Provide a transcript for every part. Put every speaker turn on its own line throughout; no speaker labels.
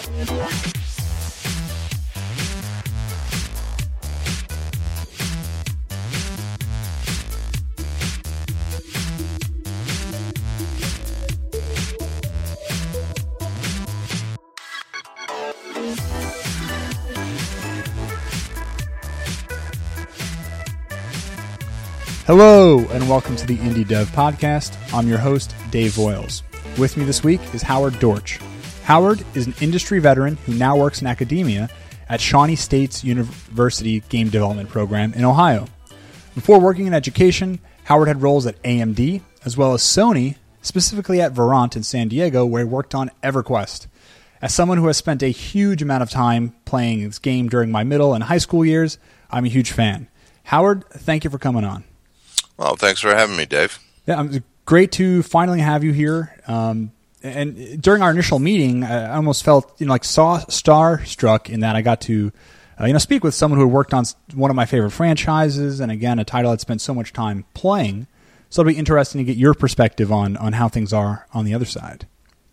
Hello, and welcome to the Indie Dev Podcast. I'm your host, Dave Voiles. With me this week is Howard Dortch. Howard is an industry veteran who now works in academia at Shawnee State's University Game Development Program in Ohio. Before working in education, Howard had roles at AMD, as well as Sony, specifically at Verant in San Diego, where he worked on EverQuest. As someone who has spent a huge amount of time playing this game during my middle and high school years, I'm a huge fan. Howard, thank you for coming on.
Well, thanks for having me, Dave.
Yeah, it's great to finally have you here. And during our initial meeting, I almost felt starstruck in that I got to speak with someone who had worked on one of my favorite franchises, and again, a title I'd spent so much time playing. So it'll be interesting to get your perspective on how things are on the other side.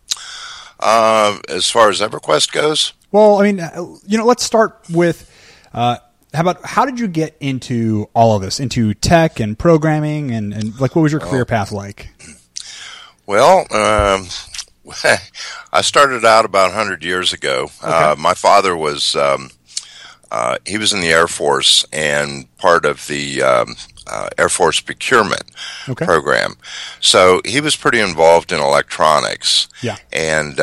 As far as EverQuest goes?
Well, I mean, let's start with how did you get into all of this, into tech and programming, and what was your career path like?
Well, I started out about 100 years ago. Okay. My father was, he was in the Air Force and part of the Air Force procurement program. So he was pretty involved in electronics. Yeah. And,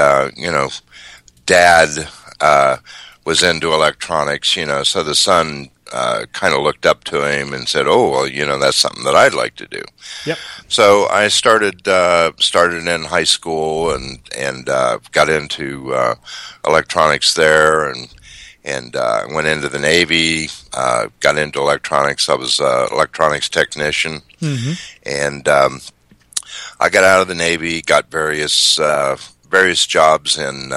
Dad was into electronics, so the son kind of looked up to him and said, "Oh, well, that's something that I'd like to do." Yep. So I started in high school and got into electronics there, and went into the Navy. Got into electronics. I was an electronics technician, and I got out of the Navy. Got various jobs in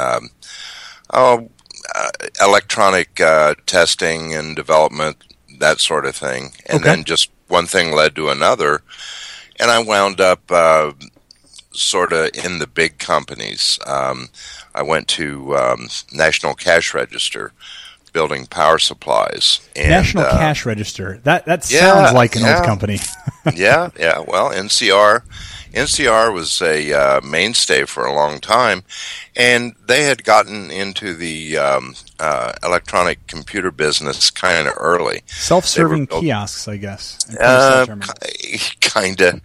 electronic testing and development, that sort of thing. And then just one thing led to another. And I wound up sort of in the big companies. I went to National Cash Register, building power supplies. And,
National Cash Register. That sounds like an old company.
Yeah. Well, NCR was a mainstay for a long time, and they had gotten into the electronic computer business kind of early.
Self-serving kiosks, I guess.
Kind of.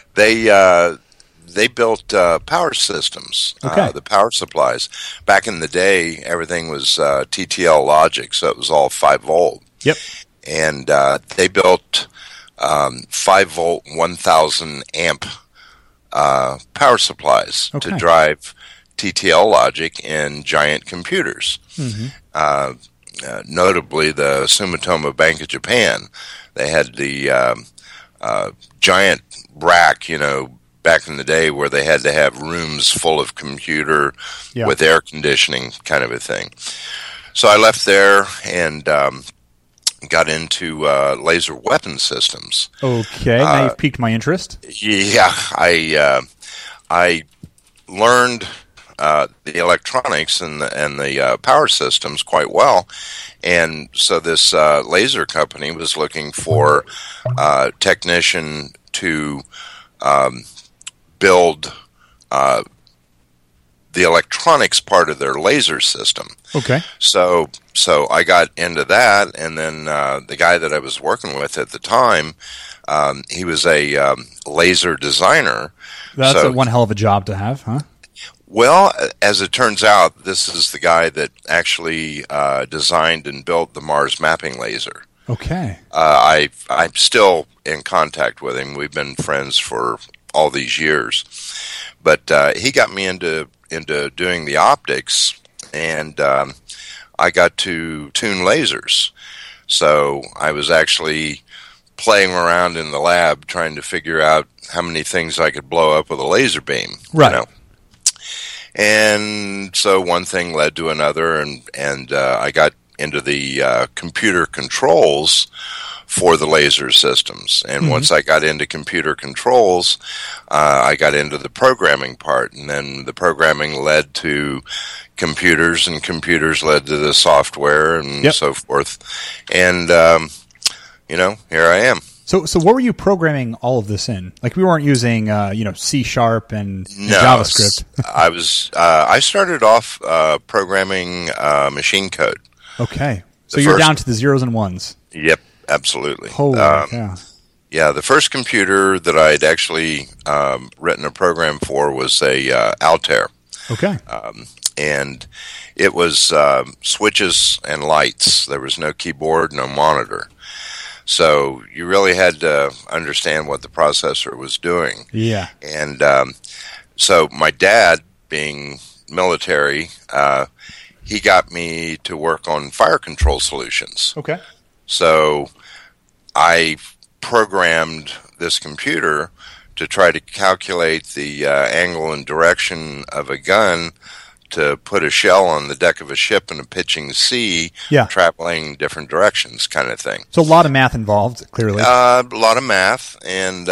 They built power systems, the power supplies. Back in the day, everything was TTL logic, so it was all 5 volt. Yep. And they built 5 volt, 1,000 amp power supplies to drive TTL logic in giant computers. Notably, the Sumitomo Bank of Japan. They had the giant rack, back in the day where they had to have rooms full of computer with air conditioning kind of a thing. So I left there and got into laser weapon systems.
Okay, now you've piqued my interest.
Yeah, I learned the electronics and the power systems quite well, and so this laser company was looking for a technician to build the electronics part of their laser system. Okay. So I got into that, and then the guy that I was working with at the time, he was a laser designer.
That's one hell of a job to have, huh?
Well, as it turns out, this is the guy that actually designed and built the Mars mapping laser. Okay. I'm still in contact with him. We've been friends for all these years. But he got me into doing the optics, and I got to tune lasers. So I was actually playing around in the lab trying to figure out how many things I could blow up with a laser beam. Right. And so one thing led to another, and I got into the computer controls for the laser systems. And once I got into computer controls, I got into the programming part, and then the programming led to computers, and computers led to the software and so forth. And, here I am.
So what were you programming all of this in? Like, we weren't using, C# and JavaScript.
I started off programming machine code.
Okay. So you're down to the zeros and ones.
Yep, absolutely.
Holy cow.
Yeah, the first computer that I'd actually written a program for was a Altair.
Okay.
And it was switches and lights. There was no keyboard, no monitor. So you really had to understand what the processor was doing.
Yeah.
And so my dad, being military, he got me to work on fire control solutions.
Okay.
So I programmed this computer to try to calculate the angle and direction of a gun to put a shell on the deck of a ship in a pitching sea, traveling different directions, kind of thing.
So a lot of math involved, clearly.
A lot of math, and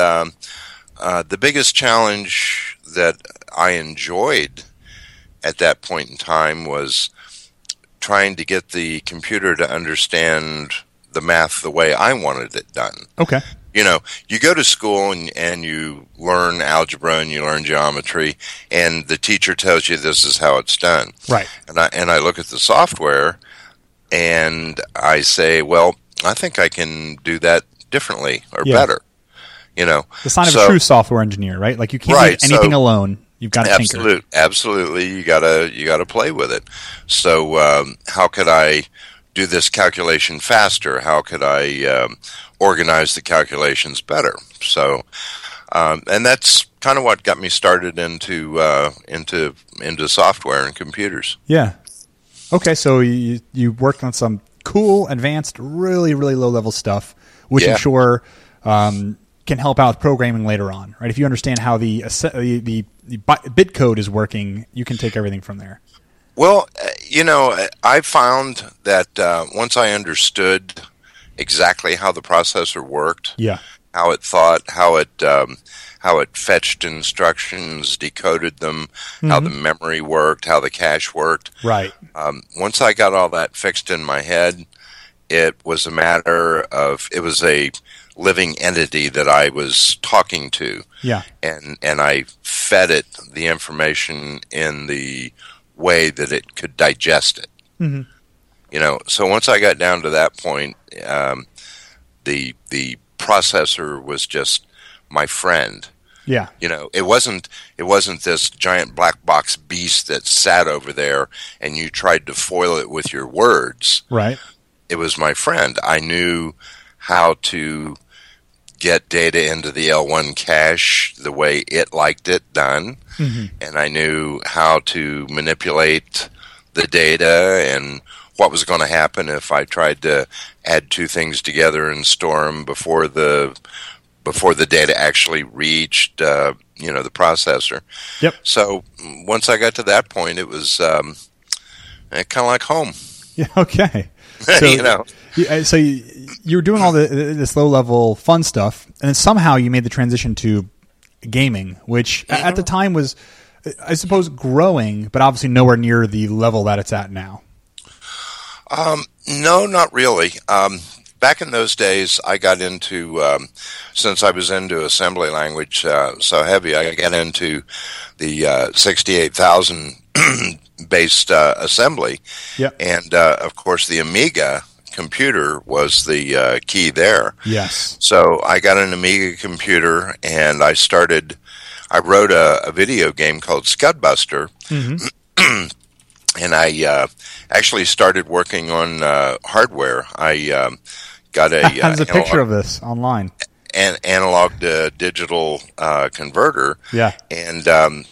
the biggest challenge that I enjoyed at that point in time was trying to get the computer to understand the math the way I wanted it done.
Okay.
You go to school and you learn algebra and you learn geometry, and the teacher tells you this is how it's done.
Right.
And I look at the software and I say, well, I think I can do that differently or better. The
sign of a true software engineer, right? Like, you can't do anything alone. You've got to tinker.
Absolutely. You gotta play with it. So how could I do this calculation faster? How could I organize the calculations better? So, and that's kind of what got me started into software and computers.
Yeah. Okay, so you worked on some cool, advanced, really, really low-level stuff, which I'm sure can help out with programming later on, right? If you understand how the bit code is working, you can take everything from there.
Well, I found that once I understood exactly how the processor worked, how it thought, how it fetched instructions, decoded them, how the memory worked, how the cache worked.
Right.
Once I got all that fixed in my head, it was a matter of, it was a living entity that I was talking to.
Yeah.
And I fed it the information in the way that it could digest it. Mm-hmm. So once I got down to that point, the processor was just my friend.
Yeah.
It wasn't this giant black box beast that sat over there and you tried to foil it with your words.
Right.
It was my friend. I knew how to get data into the L1 cache the way it liked it done. Mm-hmm. And I knew how to manipulate the data and what was going to happen if I tried to add two things together and store them before the data actually reached the processor.
Yep.
So once I got to that point, it was kind of like home.
Yeah. Okay. So, so you were doing all this low-level fun stuff, and then somehow you made the transition to gaming, which at the time was, I suppose, growing, but obviously nowhere near the level that it's at now.
No, not really. Back in those days, I got into, since I was into assembly language so heavy, I got into the 68,000 based assembly.
Yep.
And, of course, the Amiga computer was the key there.
Yes.
So I got an Amiga computer, and I wrote a video game called Scudbuster. Mm-hmm. And I actually started working on hardware. I got a
there's a picture of this online.
An analog to digital converter.
Yeah.
And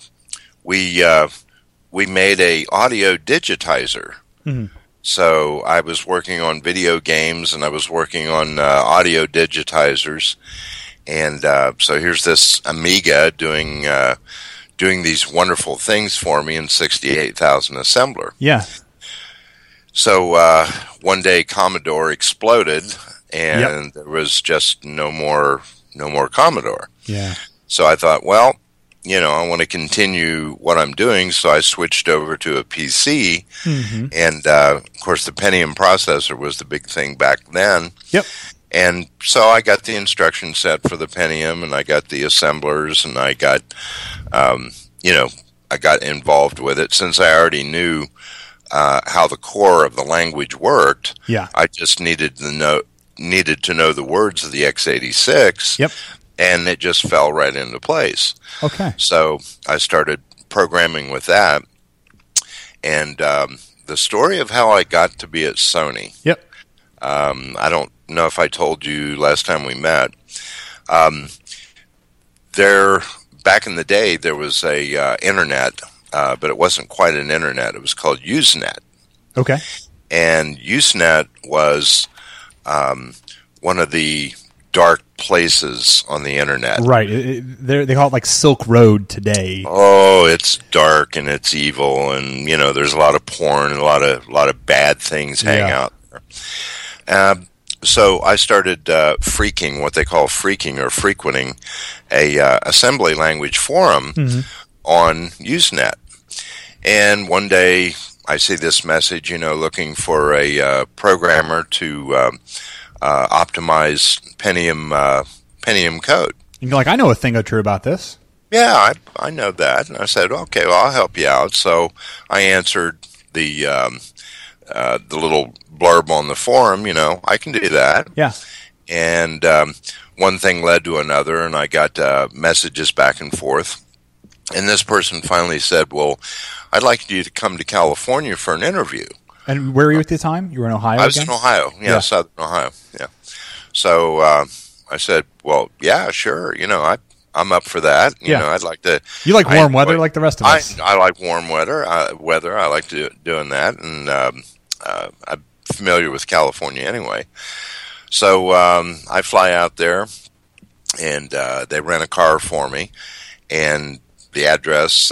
we made a audio digitizer. Mm-hmm. So I was working on video games and I was working on audio digitizers. And so here's this Amiga doing these wonderful things for me in 68,000 assembler.
Yeah.
So one day Commodore exploded, and there was just no more Commodore.
Yeah.
So I thought, well, I want to continue what I'm doing, so I switched over to a PC, and of course the Pentium processor was the big thing back then.
Yep.
And so I got the instruction set for the Pentium, and I got the assemblers, and I got, I got involved with it since I already knew how the core of the language worked.
Yeah.
I just needed to know the words of the x86.
Yep.
And it just fell right into place.
Okay.
So I started programming with that. And the story of how I got to be at Sony.
Yep.
I don't know if I told you last time we met. Back in the day, there was a internet, but it wasn't quite an internet. It was called Usenet.
Okay.
And Usenet was one of the dark places on the internet.
Right. They call it like Silk Road today.
Oh, it's dark and it's evil, and there's a lot of porn and a lot of bad things hang out there. So I started what they call frequenting a assembly language forum on Usenet. And one day I see this message, looking for a programmer to optimize Pentium code.
You're like, I know a thing or two about this.
Yeah, I know that. And I said, okay, well, I'll help you out. So I answered the little blurb on the forum, I can do that.
Yeah.
And one thing led to another, and I got messages back and forth. And this person finally said, well, I'd like you to come to California for an interview.
And where were you at the time? You were in Ohio
I was in Ohio, Southern Ohio, yeah. So I said, well, yeah, sure, I'm up for that. I'd like to.
You like warm weather like the rest of us.
I like warm weather. I like doing that, and I'm familiar with California anyway. So I fly out there, and they rent a car for me, and the address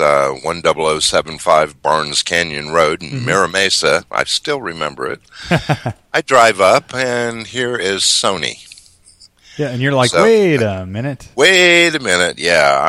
10075 Barnes Canyon Road in Mira Mesa. I still remember it. I drive up, and here is Sony.
Yeah, and you're like, wait a minute.
Yeah,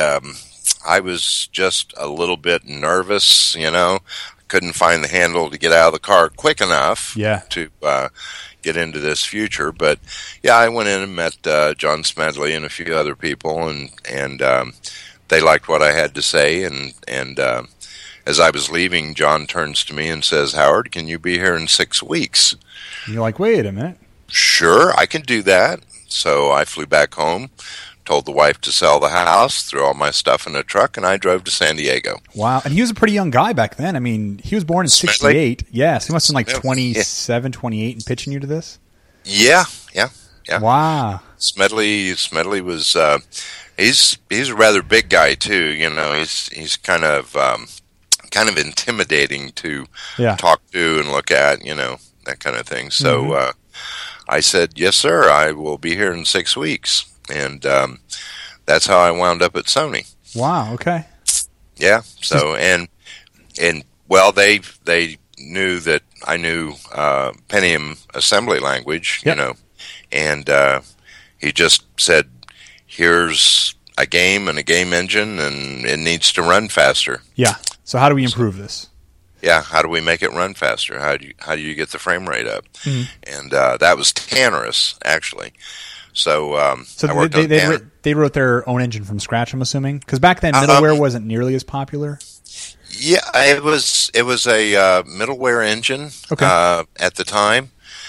I was just a little bit nervous, Couldn't find the handle to get out of the car quick enough to get into this future. But, yeah, I went in and met John Smedley and a few other people, and they liked what I had to say. And as I was leaving, John turns to me and says, Howard, can you be here in 6 weeks?
And you're like, wait a minute.
Sure, I can do that. So I flew back home, told the wife to sell the house, threw all my stuff in a truck, and I drove to San Diego.
Wow. And he was a pretty young guy back then. I mean, he was born in 68. Yes. He must have been like 27, 28 and pitching you to this?
Yeah.
Wow.
Smedley was, he's a rather big guy too, he's kind of intimidating to talk to and look at, that kind of thing. So, I said, yes, sir, I will be here in 6 weeks. And that's how I wound up at Sony.
Wow, okay.
Yeah, so, and well, they knew that I knew Pentium assembly language, and he just said, here's a game and a game engine, and it needs to run faster.
Yeah, so how do we improve this?
Yeah, how do we make it run faster? How do you get the frame rate up? And that was Tannerus, actually. So I worked on Tannerus.
They wrote their own engine from scratch, I'm assuming, because back then middleware wasn't nearly as popular.
Yeah, it was a middleware engine at the time,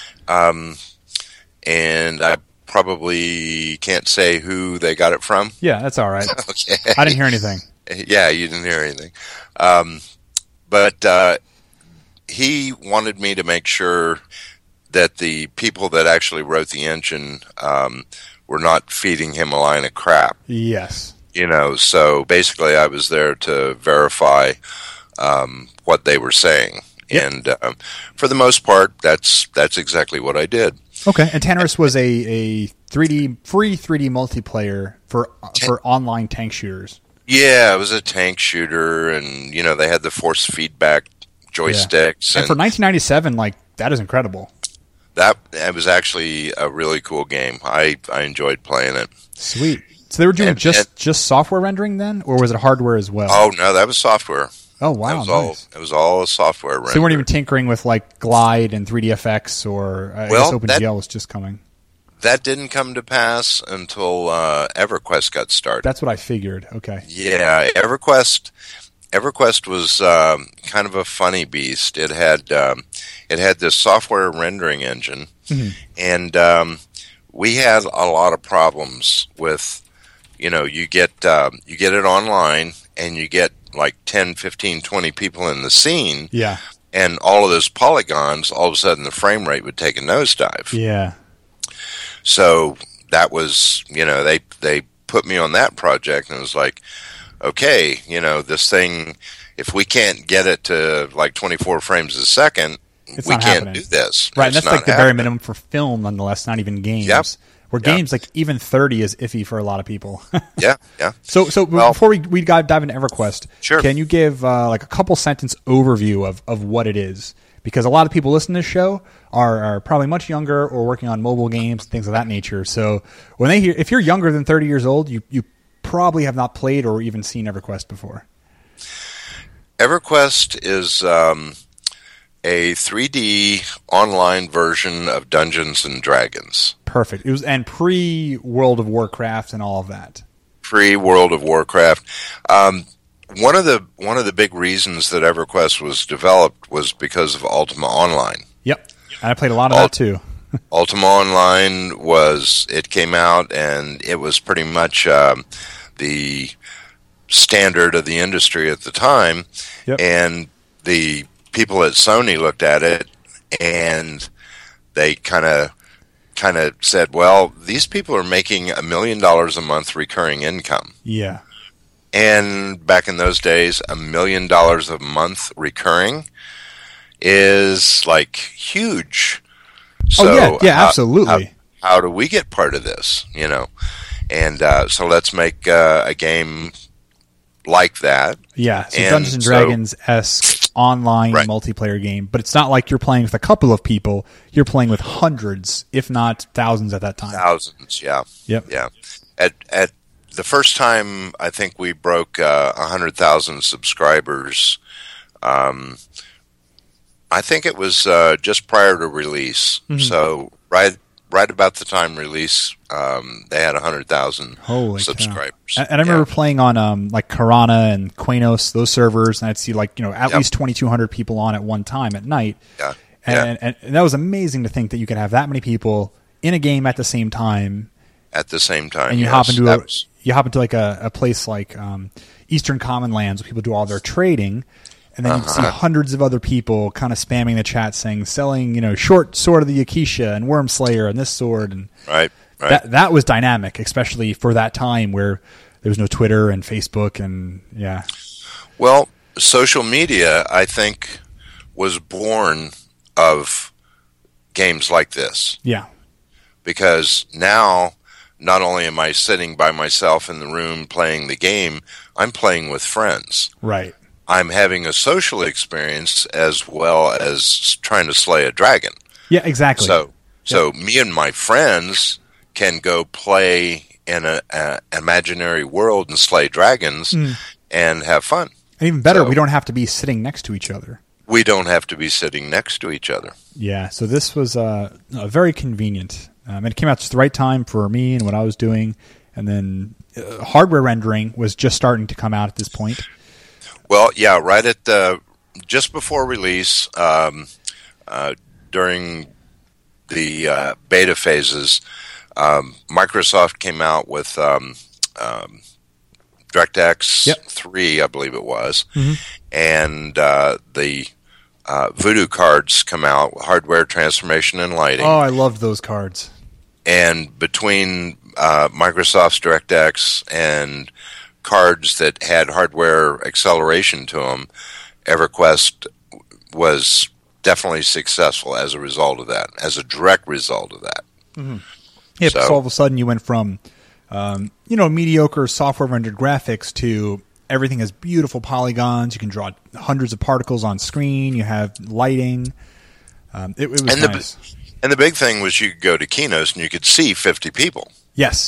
and I probably can't say who they got it from.
Yeah, that's all right.
Okay,
I didn't hear anything.
Yeah, you didn't hear anything. But he wanted me to make sure that the people that actually wrote the engine were not feeding him a line of crap.
Yes.
So basically I was there to verify what they were saying. Yep. And for the most part, that's exactly what I did.
Okay, and Tannerus was a free 3D multiplayer for online tank shooters.
Yeah, it was a tank shooter, and they had the force feedback joysticks.
Yeah. And for 1997, that is incredible.
That was actually a really cool game. I enjoyed playing it.
Sweet. So they were doing just software rendering then, or was it hardware as well?
Oh no, that was software.
Oh wow, nice.
It was all software render.
So they weren't even tinkering with like Glide and 3DFX, or I guess OpenGL was just coming.
That didn't come to pass until EverQuest got started.
That's what I figured. Okay.
Yeah, EverQuest was kind of a funny beast. It had this software rendering engine, and we had a lot of problems with, you get it online and you get like 10, 15, 20 people in the scene.
Yeah.
And all of those polygons, all of a sudden the frame rate would take a nosedive.
Yeah.
So that was, they put me on that project, and it was like, okay, this thing, if we can't get it to like 24 frames a second, we can't do this.
Right, and that's like the very minimum for film, nonetheless, not even games.
Yep.
Where games, like even 30 is iffy for a lot of people.
Yeah.
So before we dive into EverQuest,
sure.
Can you give like a couple sentence overview of what it is? Because a lot of people listening to this show are probably much younger or working on mobile games, things of that nature. So when they hear, if you're younger than 30 years old, you probably have not played or even seen EverQuest before.
EverQuest is a 3D online version of Dungeons and Dragons.
Perfect. It was and pre-World of Warcraft and all of that.
Pre-World of Warcraft. One of the big reasons that EverQuest was developed was because of Ultima Online.
Yep. And I played a lot of that too.
Ultima Online it came out, and it was pretty much the standard of the industry at the time.
Yep.
And the people at Sony looked at it, and they kind of said, well, these people are making $1 million a month recurring income.
Yeah.
And back in those days, $1 million a month recurring is like huge. So
absolutely.
How do we get part of this? And so let's make a game like that.
Yeah, so Dungeons and Dragons-esque online multiplayer game, but it's not like you're playing with a couple of people. You're playing with hundreds, if not thousands at that time.
Thousands, yeah.
Yep.
Yeah. At the first time, I think we broke 100,000 subscribers. I think it was just prior to release. Mm-hmm. So right about the time release, they had 100,000 subscribers.
And I remember playing on like Karana and Quanos, those servers, and I'd see like at least 2,200 people on at one time at night.
Yeah.
And that was amazing to think that you could have that many people in a game at the same time.
At the same time,
and you hop into like a place like Eastern Common Lands where people do all their trading. And then you see hundreds of other people kind of spamming the chat saying, selling, short sword of the Yakisha and Worm Slayer and this sword. And
right.
That was dynamic, especially for that time where there was no Twitter and Facebook and
Well, social media, I think, was born of games like this.
Yeah.
Because now, not only am I sitting by myself in the room playing the game, I'm playing with friends.
Right.
I'm having a social experience as well as trying to slay a dragon.
Yeah, exactly.
So me and my friends can go play in an imaginary world and slay dragons and have fun. And
even better, we don't have to be sitting next to each other.
We don't have to be sitting next to each other.
Yeah, so this was very convenient. And it came out just the right time for me and what I was doing. And then hardware rendering was just starting to come out at this point.
Well, yeah, right at just before release, during the beta phases, Microsoft came out with DirectX 3, I believe it was, and the Voodoo cards come out, hardware transformation and lighting.
Oh, I loved those cards.
And between Microsoft's DirectX and cards that had hardware acceleration to them, EverQuest was definitely successful as a result of that, as a direct result of that.
Mm-hmm. Yeah, so all of a sudden you went from, mediocre software rendered graphics to everything has beautiful polygons. You can draw hundreds of particles on screen. You have lighting. It was nice.
And the big thing was you could go to Keynote and you could see 50 people.
Yes.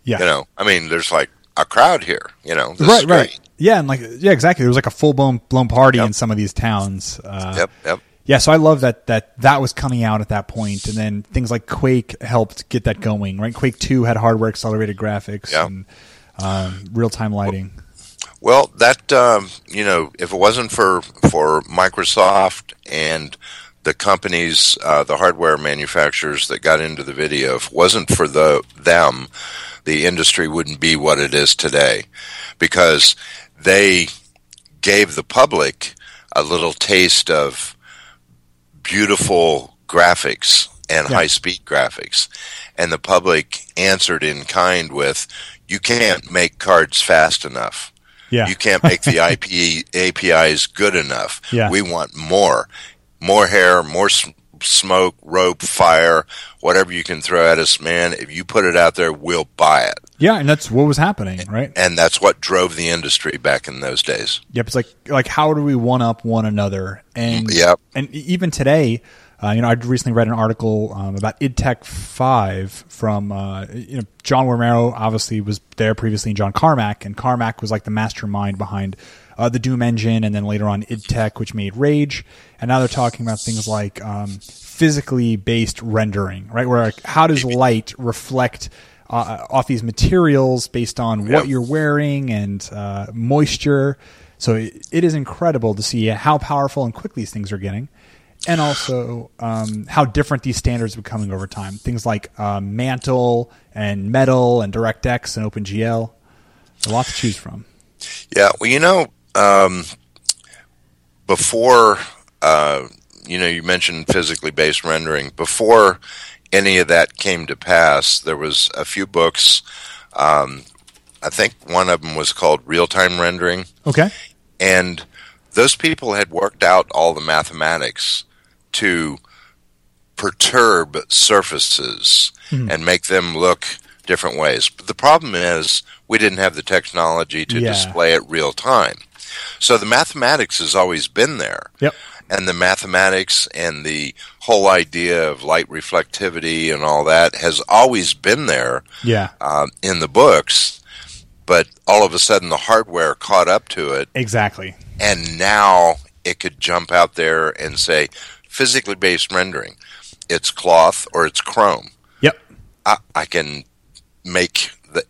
Yeah. I mean, there's like a crowd here, This
right,
is great.
Right. Yeah, and exactly. There was like a full blown party in some of these towns.
Yep.
Yeah, so I love that was coming out at that point, and then things like Quake helped get that going, right? Quake 2 had hardware accelerated graphics and real time lighting.
Well, that if it wasn't for Microsoft and the companies, the hardware manufacturers that got into the video, if it wasn't for them, the industry wouldn't be what it is today, because they gave the public a little taste of beautiful graphics and high-speed graphics, and the public answered in kind with, you can't make cards fast enough.
Yeah.
You can't make the APIs good enough.
Yeah.
We want more hair, more smoke, rope, fire, whatever you can throw at us, man. If you put it out there, we'll buy it.
Yeah, and that's what was happening, right?
And that's what drove the industry back in those days.
Yep, it's like how do we one up one another? And and even today, I recently read an article about IdTech 5 from John Romero obviously was there previously, and John Carmack, and Carmack was like the mastermind behind the Doom engine, and then later on IdTech, which made Rage, and now they're talking about things like physically based rendering, right? Where how does light reflect off these materials based on what you're wearing and moisture. So it is incredible to see how powerful and quick these things are getting, and also how different these standards are becoming over time. Things like Mantle and Metal and DirectX and OpenGL. A lot to choose from.
Yeah, well, before you mentioned physically based rendering. Before any of that came to pass, there was a few books. I think one of them was called Real Time Rendering.
Okay.
And those people had worked out all the mathematics to perturb surfaces and make them look different ways. But the problem is we didn't have the technology to display it real time. So the mathematics has always been there.
Yep.
And the mathematics and the whole idea of light reflectivity and all that has always been there in the books. But all of a sudden the hardware caught up to it.
Exactly.
And now it could jump out there and say, physically based rendering. It's cloth or it's chrome.
Yep.
I can make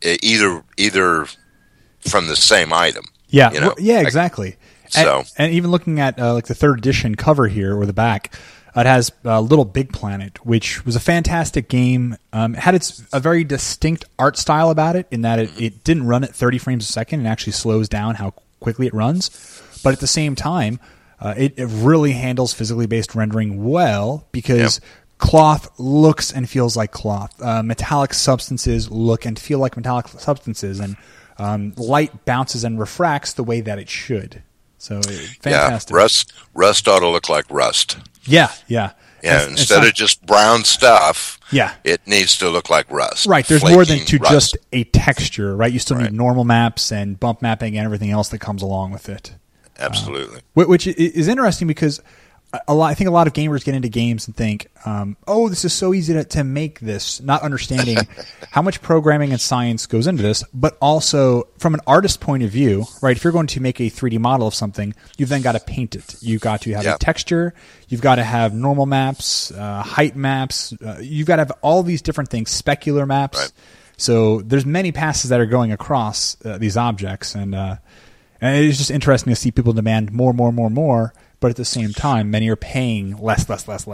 either from the same item.
Yeah. Exactly.
And
even looking at like the 3rd edition cover here, or the back, it has Little Big Planet, which was a fantastic game. It had a very distinct art style about it, in that it didn't run at 30 frames a second and actually slows down how quickly it runs. But at the same time, it really handles physically based rendering well, because cloth looks and feels like cloth. Metallic substances look and feel like metallic substances, and light bounces and refracts the way that it should. So fantastic.
Yeah, rust ought to look like rust.
Yeah.
Instead of just brown stuff,
Yeah.
It needs to look like rust.
Right. There's
flaking
more than to
rust.
just a texture, right? You still need normal maps and bump mapping and everything else that comes along with it.
Absolutely.
Which is interesting because I think a lot of gamers get into games and think, oh, this is so easy to make this, not understanding how much programming and science goes into this, but also from an artist point of view, right? If you're going to make a 3D model of something, you've then got to paint it. You've got to have a texture. You've got to have normal maps, height maps. You've got to have all these different things, specular maps.
Right.
So there's many passes that are going across these objects, and it's just interesting to see people demand more. But at the same time, many are paying less.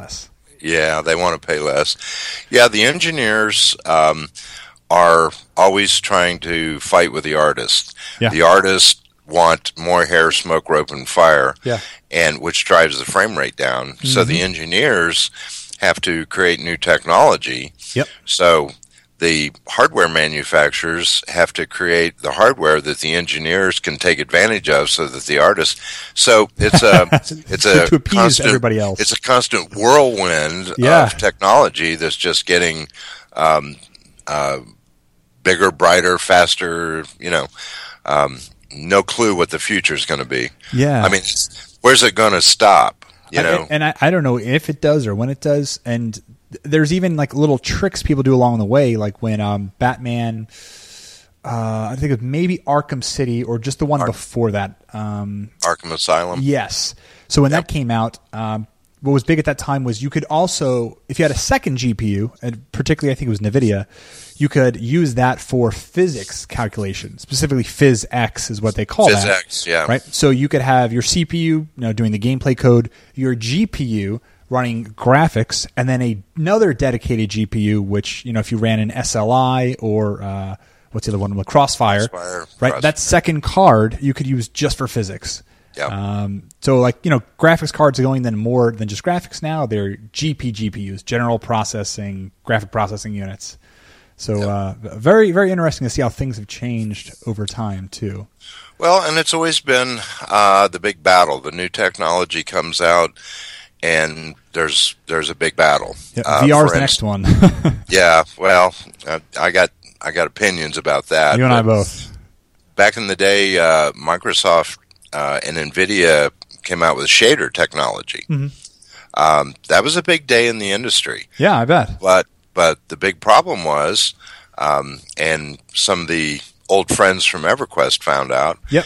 Yeah, they want to pay less. Yeah, the engineers are always trying to fight with the artists.
Yeah.
The artists want more hair, smoke, rope, and fire,
and
which drives the frame rate down. Mm-hmm. So the engineers have to create new technology.
Yep.
So the hardware manufacturers have to create the hardware that the engineers can take advantage of, so that the artists. So it's a
to appease
constant,
everybody else.
It's a constant whirlwind of technology that's just getting bigger, brighter, faster. No clue what the future is going to be.
Yeah,
I mean, where's it going to stop?
I don't know if it does or when it does, and there's even like little tricks people do along the way, like when Batman, I think it was maybe Arkham City or just the one before that.
Arkham Asylum.
Yes. So when that came out, what was big at that time was you could also, if you had a second GPU, and particularly I think it was NVIDIA, you could use that for physics calculations. Specifically, PhysX is what they call that.
PhysX, yeah.
Right? So you could have your CPU doing the gameplay code, your GPU running graphics, and then another dedicated GPU, which, if you ran an SLI or what's the other one? Crossfire. Right? That second card you could use just for physics.
Yeah.
So graphics cards are going then more than just graphics now. They're GPUs, general processing, graphic processing units. So very, very interesting to see how things have changed over time too.
Well, and it's always been the big battle. The new technology comes out, and there's a big battle.
Yeah, VR's the next one.
Yeah. Well, I got opinions about that.
You and I both.
Back in the day, Microsoft and NVIDIA came out with shader technology.
Mm-hmm.
That was a big day in the industry.
Yeah, I bet.
But the big problem was, and some of the old friends from EverQuest found out,
yep.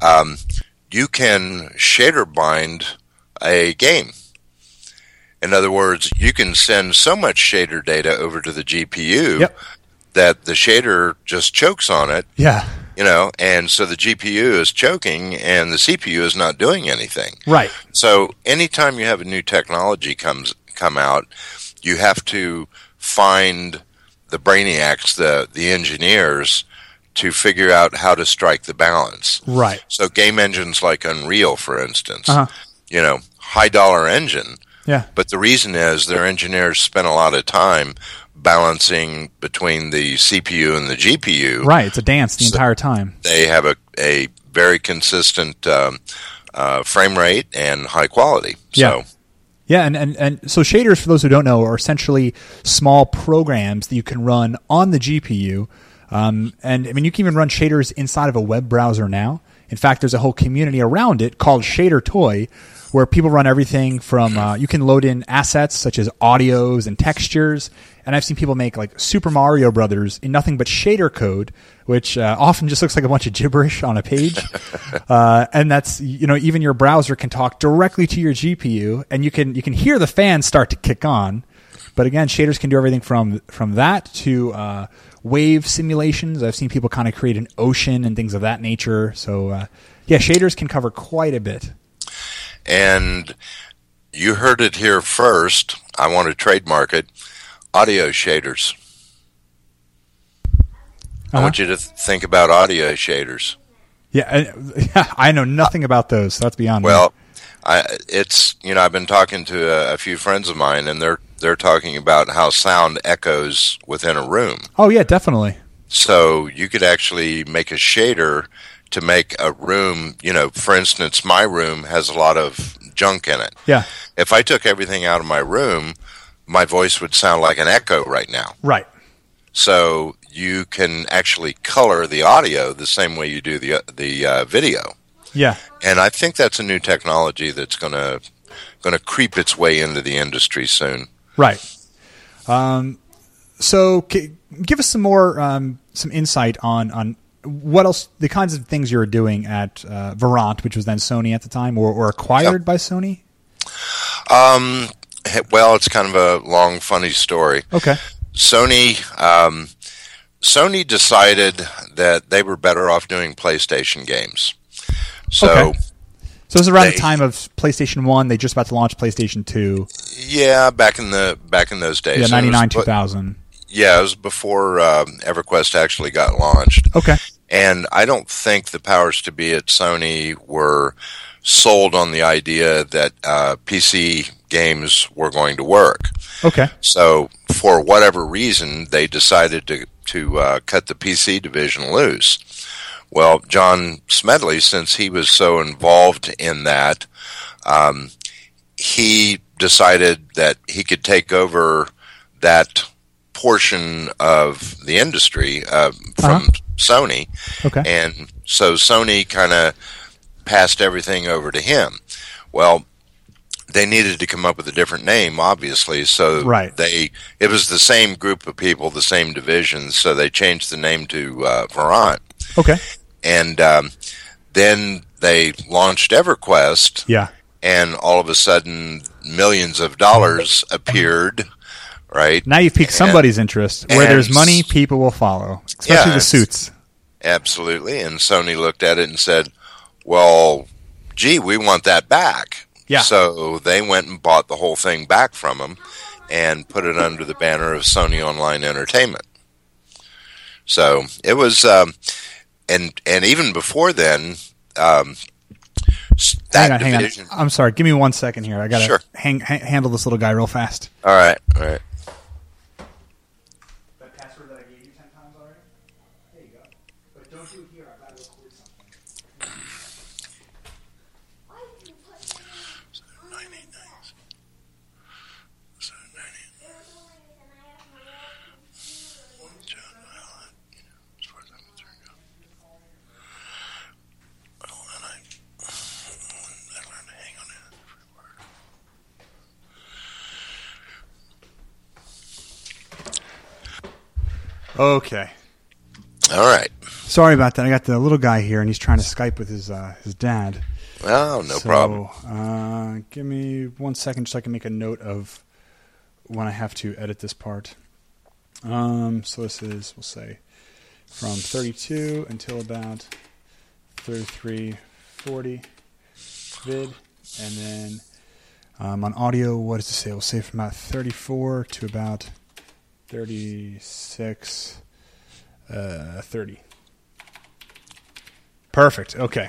You can shader bind a game. In other words, you can send so much shader data over to the GPU that the shader just chokes on it.
Yeah.
And so the GPU is choking and the CPU is not doing anything.
Right.
So anytime you have a new technology come out, you have to find the brainiacs, the engineers, to figure out how to strike the balance.
Right.
So game engines like Unreal, for instance, high dollar engine.
Yeah.
But the reason is their engineers spent a lot of time balancing between the CPU and the GPU.
Right. It's a dance the entire time.
They have a very consistent frame rate and high quality.
Yeah. Yeah, and so shaders, for those who don't know, are essentially small programs that you can run on the GPU. And I mean, you can even run shaders inside of a web browser now. In fact, there's a whole community around it called Shader Toy, where people run everything from, you can load in assets such as audios and textures. And I've seen people make like Super Mario Brothers in nothing but shader code, which often just looks like a bunch of gibberish on a page. And that's, even your browser can talk directly to your GPU, and you can hear the fans start to kick on. But again, shaders can do everything from that to wave simulations. I've seen people kind of create an ocean and things of that nature. So, shaders can cover quite a bit.
And you heard it here first. I want to trademark it. Audio shaders. I want you to think about audio shaders.
Yeah, I know nothing about those. So let's be honest.
Well, I've been talking to a few friends of mine, and they're talking about how sound echoes within a room.
Oh yeah, definitely.
So you could actually make a shader to make a room. For instance, my room has a lot of junk in it.
Yeah.
If I took everything out of my room, my voice would sound like an echo right now.
Right.
So you can actually color the audio the same way you do the video.
Yeah.
And I think that's a new technology that's going to creep its way into the industry soon.
Right. So give us some more some insight on what else, the kinds of things you were doing at Verant, which was then Sony at the time, or acquired by Sony.
Well, it's kind of a long, funny story.
Okay.
Sony Sony decided that they were better off doing PlayStation games. So
it was around the time of PlayStation 1. They just about to launch PlayStation 2.
Yeah, back in those days.
Yeah, 99, 2000.
Yeah, it was before EverQuest actually got launched.
Okay.
And I don't think the powers to be at Sony were sold on the idea that PC games were going to work.
Okay.
So for whatever reason, they decided to cut the PC division loose. Well, John Smedley, since he was so involved in that, he decided that he could take over that portion of the industry from Sony.
Okay.
And so Sony kind of passed everything over to him. Well, they needed to come up with a different name, obviously. So
right.
it was the same group of people, the same divisions. So they changed the name to Verant.
Okay.
And then they launched EverQuest.
Yeah.
And all of a sudden, millions of dollars appeared. Right.
Now you've piqued somebody's interest. Where there's money, people will follow, especially the suits.
Absolutely. And Sony looked at it and said, well, gee, we want that back.
Yeah.
So they went and bought the whole thing back from them and put it under the banner of Sony Online Entertainment. So it was, and even before then,
hang on. I'm sorry. Give me 1 second here. I got to handle this little guy real fast.
All right. That
password that I gave you 10 times already? There you go. But don't do it here. I've got to record something. Okay.
All right.
Sorry about that. I got the little guy here, and he's trying to Skype with his dad.
Oh, no problem.
Give me 1 second so I can make a note of when I have to edit this part. So this is, we'll say, from 32 until about 33, 40 vid. And then on audio, what does it say? We'll say from about 34 to about 36, 30. Perfect. Okay.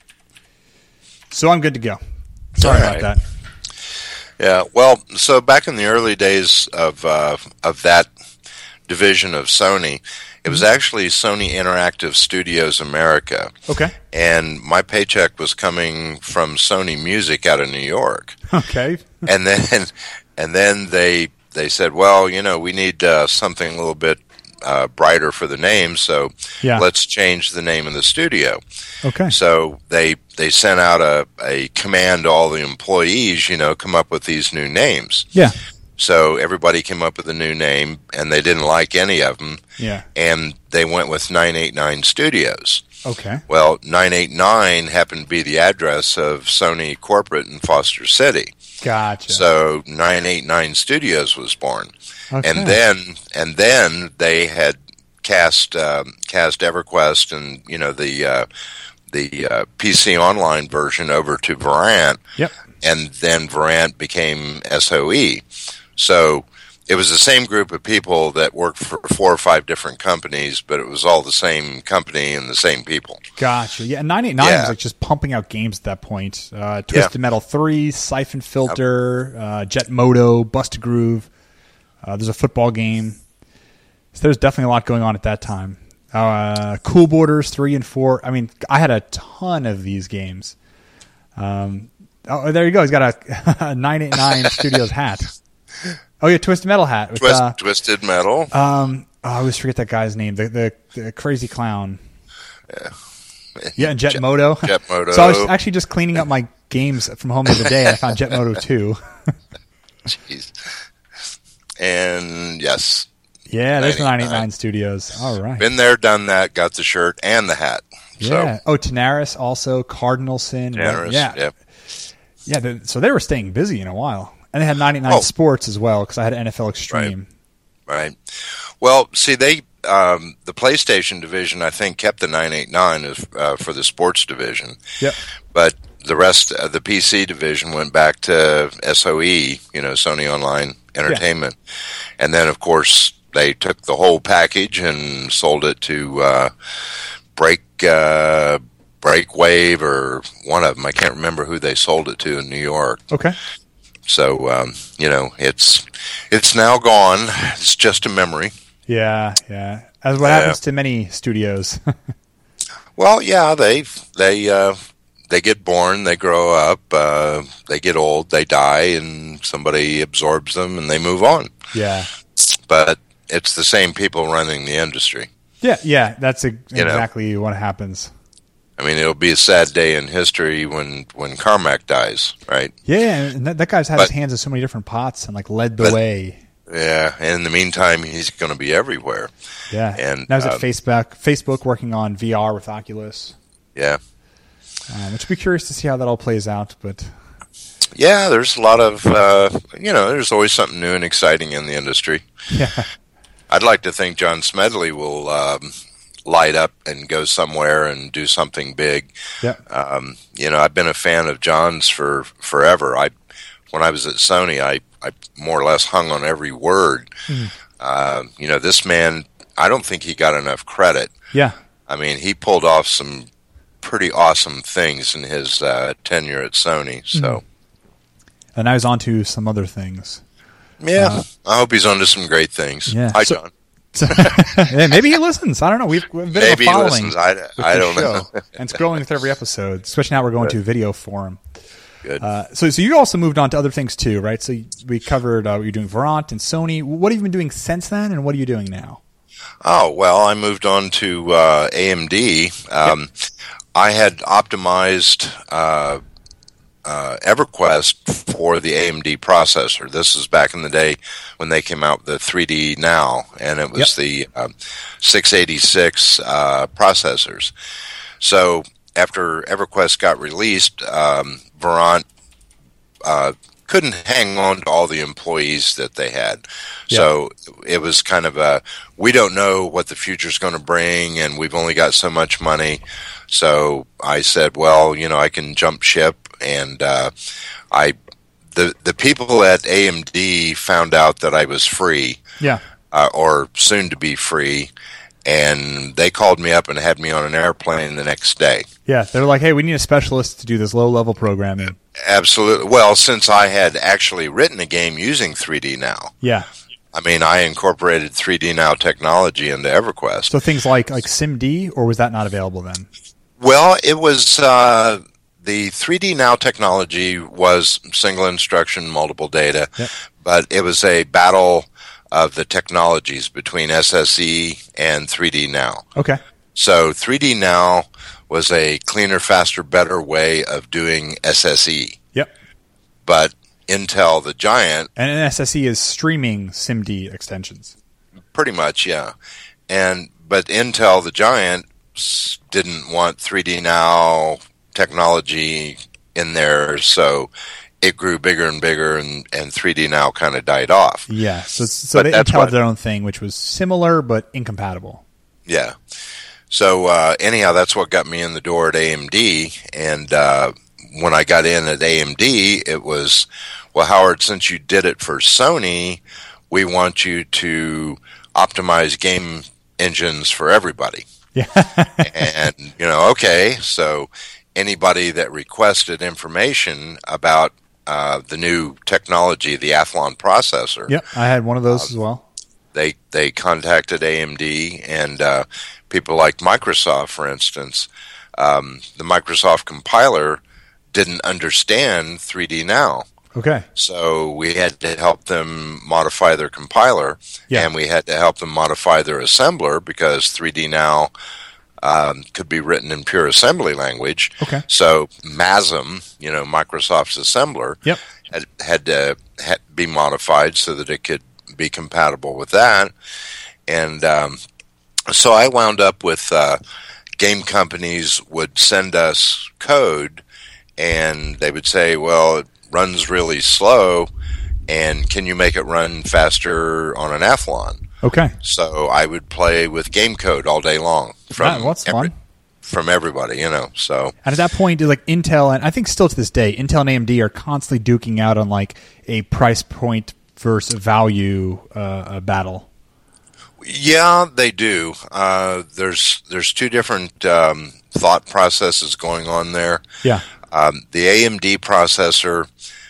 So I'm good to go. Sorry about that.
Yeah. Well, so back in the early days of that division of Sony, it was actually Sony Interactive Studios America.
Okay.
And my paycheck was coming from Sony Music out of New York.
Okay.
and then they said, well, we need something a little bit brighter for the name, so let's change the name of the studio.
Okay.
So they sent out a command to all the employees, come up with these new names.
Yeah.
So everybody came up with a new name, and they didn't like any of them.
Yeah.
And they went with 989 Studios.
Okay.
Well, 989 happened to be the address of Sony corporate in Foster City.
Gotcha.
So 989 Studios was born.
Okay.
And then they had cast EverQuest and the PC Online version over to Verant.
Yep.
And then Verant became SOE. So it was the same group of people that worked for 4 or 5 different companies, but it was all the same company and the same people.
Gotcha. Yeah, and 989 was like just pumping out games at that point. Twisted Metal 3, Siphon Filter, Jet Moto, Busted Groove. There's a football game. So there's definitely a lot going on at that time. Cool Borders 3 and 4. I mean, I had a ton of these games. Oh, there you go. He's got a 989 Studios hat. Oh, yeah, Twisted Metal hat. With,
Twisted Metal.
I always forget that guy's name. The crazy clown. Yeah, and Jet Moto.
Jet Moto.
So I was actually just cleaning up my games from home the other day, and I found Jet Moto 2.
Jeez. And yes.
Yeah, there's the 989 Studios. All right.
Been there, done that, got the shirt and the hat.
Yeah. So. Oh, Tenaris also, Cardinal Sin.
Tenaris,
yep. Yeah, so they were staying busy in a while. And they had 99 Sports as well, because I had NFL Extreme.
Right. Well, see, the PlayStation division, I think, kept the 989 for the sports division.
Yep.
But the rest of the PC division went back to SOE, Sony Online Entertainment. Yeah. And then, of course, they took the whole package and sold it to Breakwave or one of them. I can't remember who they sold it to in New York.
Okay.
So, it's now gone. It's just a memory.
Yeah. As what happens to many studios.
Well, yeah, they get born, they grow up, they get old, they die, and somebody absorbs them, and they move on.
Yeah.
But it's the same people running the industry.
Yeah, that's exactly what happens.
I mean, it'll be a sad day in history when Carmack dies, right?
Yeah, and that guy's had his hands in so many different pots and like led the way.
Yeah, and in the meantime, he's going to be everywhere.
Yeah, and now he's at Facebook working on VR with Oculus.
Yeah,
which would be curious to see how that all plays out, but.
Yeah, there's a lot of, there's always something new and exciting in the industry.
Yeah.
I'd like to think John Smedley will light up and go somewhere and do something big.
Yeah.
I've been a fan of John's for forever. When I was at Sony, I more or less hung on every word. Mm. This man, I don't think he got enough credit.
Yeah.
I mean, he pulled off some pretty awesome things in his tenure at Sony, so... Mm.
And now he's on to some other things.
Yeah, I hope he's on to some great things.
Yeah.
Hi, John.
Yeah, maybe he listens. I don't know. We've been
maybe
a following.
He listens. I don't know.
And it's growing with every episode, especially now we're going to a video forum.
Good.
So you also moved on to other things too, right? So we covered what you're doing Verant and Sony. What have you been doing since then, and what are you doing now?
Oh, well, I moved on to AMD. I had optimized... EverQuest for the AMD processor. This is back in the day when they came out with the 3D Now, and it was the 686 processors. So after EverQuest got released, Verant couldn't hang on to all the employees that they had. Yeah. So it was kind of we don't know what the future's going to bring, and we've only got so much money. So I said, well, I can jump ship. And the people at AMD found out that I was free, or soon to be free, and they called me up and had me on an airplane the next day.
Yeah, they're like, "Hey, we need a specialist to do this low-level programming."
Absolutely. Well, since I had actually written a game using 3D Now, I mean, I incorporated 3D Now technology into EverQuest.
So things like SimD, or was that not available then?
Well, it was. The 3D Now technology was single instruction, multiple data, but it was a battle of the technologies between SSE and 3D Now.
Okay.
So 3D Now was a cleaner, faster, better way of doing SSE.
Yep.
But Intel, the giant...
And an SSE is streaming SIMD extensions.
Pretty much, yeah. But Intel, the giant, didn't want 3D Now... technology in there, so it grew bigger and bigger, and 3D Now kind of died off.
Yeah, so they had their own thing, which was similar but incompatible.
Yeah. So anyhow, that's what got me in the door at AMD, and when I got in at AMD, it was, well, Howard, since you did it for Sony, we want you to optimize game engines for everybody.
Yeah.
And, okay, so... anybody that requested information about the new technology, the Athlon processor.
Yep, I had one of those as well.
They contacted AMD and people like Microsoft, for instance. The Microsoft compiler didn't understand 3D Now.
Okay.
So we had to help them modify their compiler, and we had to help them modify their assembler because 3D Now... could be written in pure assembly language.
Okay.
So MASM, Microsoft's assembler, had to be modified so that it could be compatible with that. And so I wound up with game companies would send us code, and they would say, well, it runs really slow, and can you make it run faster on an Athlon?
Okay.
So I would play with game code all day long from everybody, So
and at that point, like Intel and I think still to this day, Intel and AMD are constantly duking out on like a price point versus value battle.
Yeah, they do. There's two different thought processes going on there.
Yeah.
The AMD processor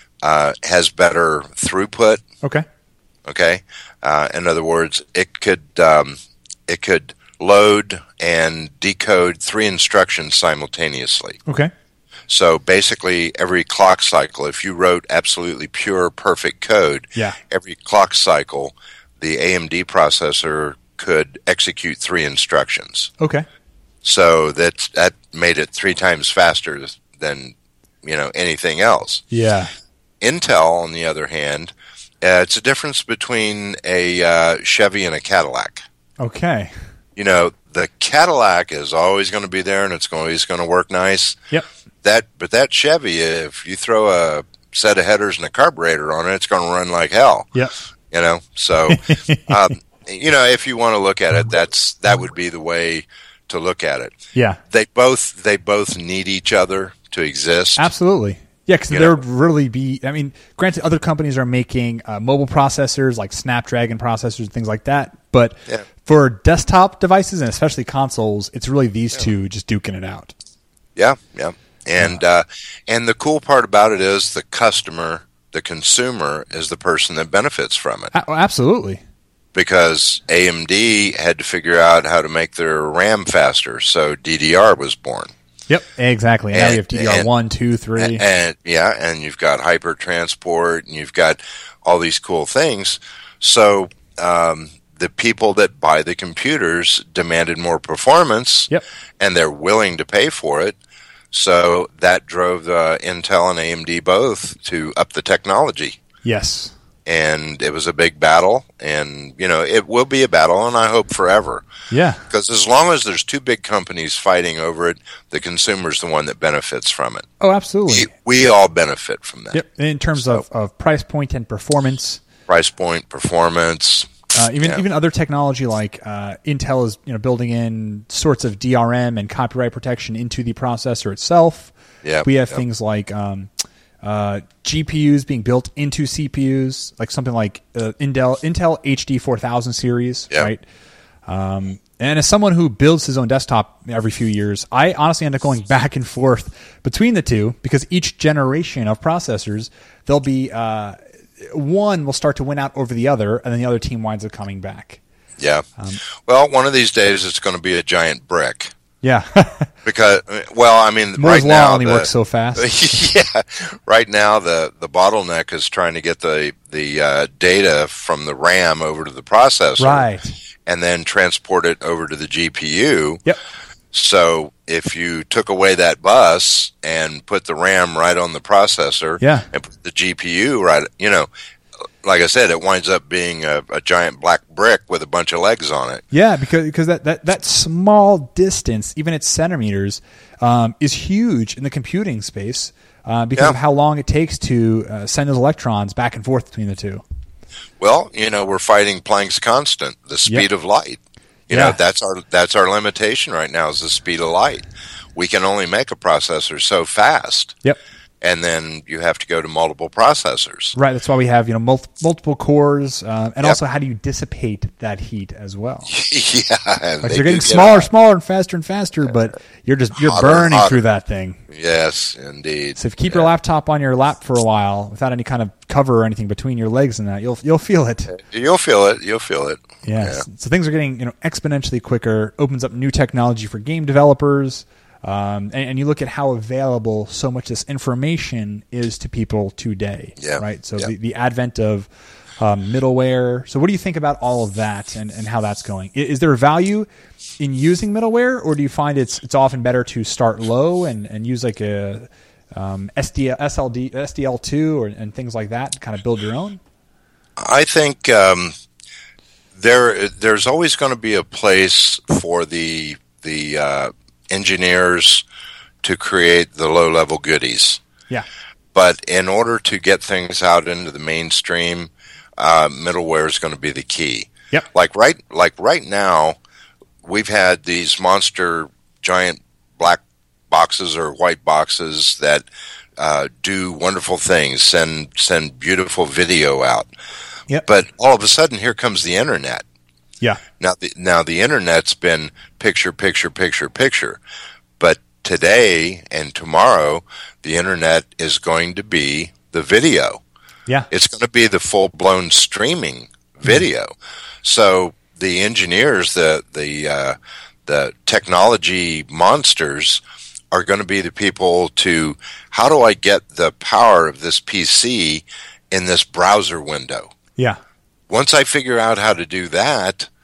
has better throughput.
Okay.
Okay. In other words, it could load and decode 3 instructions simultaneously.
Okay.
So basically, every clock cycle, if you wrote absolutely pure, perfect code, every clock cycle, the AMD processor could execute 3 instructions.
Okay.
So that made it 3 times faster than, anything else.
Yeah.
Intel, on the other hand, it's a difference between a Chevy and a Cadillac.
Okay.
The Cadillac is always going to be there, and it's always going to work nice.
Yep.
But that Chevy, if you throw a set of headers and a carburetor on it, it's going to run like hell.
Yep.
So, if you want to look at it, that would be the way to look at it.
Yeah.
They both need each other to exist.
Absolutely. Yeah, because there would really be, granted, other companies are making mobile processors like Snapdragon processors and things like that, but for desktop devices and especially consoles, it's really these two just duking it out.
Yeah, yeah. And the cool part about it is the customer, the consumer, is the person that benefits from it.
Absolutely. Because
AMD had to figure out how to make their RAM faster, so DDR was born.
Yep, exactly. Now you have DDR 1, 2, 3.
And you've got hyper transport, and you've got all these cool things. So the people that buy the computers demanded more performance, and they're willing to pay for it. So that drove Intel and AMD both to up the technology.
Yes.
And it was a big battle, and it will be a battle, and I hope forever.
Yeah.
Because as long as there's 2 big companies fighting over it, the consumer's the one that benefits from it.
Oh, absolutely.
We all benefit from that.
Yep. In terms of price point and performance.
Price point, performance.
Even other technology like Intel is building in sorts of DRM and copyright protection into the processor itself.
Yeah.
We have things like GPUs being built into CPUs, like something like Intel HD 4000 series, right? And as someone who builds his own desktop every few years, I honestly end up going back and forth between the two because each generation of processors, there'll be one will start to win out over the other, and then the other team winds up coming back.
Yeah. Well, one of these days it's going to be a giant brick.
Yeah.
Because,
Moore's
right
law
now
only works so fast.
Yeah. Right now the bottleneck is trying to get the data from the RAM over to the processor.
Right.
And then transport it over to the GPU.
Yep.
So if you took away that bus and put the RAM right on the processor and put the GPU right, like I said, it winds up being a giant black brick with a bunch of legs on it.
Yeah, because that small distance, even at centimeters, is huge in the computing space because of how long it takes to send those electrons back and forth between the two.
Well, we're fighting Planck's constant, the speed of light. That's our limitation right now is the speed of light. We can only make a processor so fast.
Yep.
And then you have to go to multiple processors.
Right. That's why we have multiple cores, and also how do you dissipate that heat as well? Like you're getting smaller, and faster, but you're burning through that thing.
Yes, indeed.
So if you keep your laptop on your lap for a while without any kind of cover or anything between your legs and that, you'll feel it.
You'll feel it.
Yes. Yeah. So things are getting exponentially quicker. Opens up new technology for game developers. And you look at how available so much of this information is to people today, right? So the advent of middleware. So what do you think about all of that and how that's going? Is there a value in using middleware, or do you find it's often better to start low and use like a SDL2 and things like that to kind of build your own?
I think there's always going to be a place for the engineers to create the low-level goodies.
Yeah.
But in order to get things out into the mainstream, middleware is going to be the key.
Yep.
Like right now, we've had these monster giant black boxes or white boxes that do wonderful things, send beautiful video out.
Yep.
But all of a sudden, here comes the internet.
Yeah.
Now the internet's been picture, but today and tomorrow, the internet is going to be the video.
Yeah.
It's going to be the full-blown streaming video. So the engineers, the technology monsters are going to be the people to, how do I get the power of this PC in this browser window?
Yeah.
Once I figure out how to do that,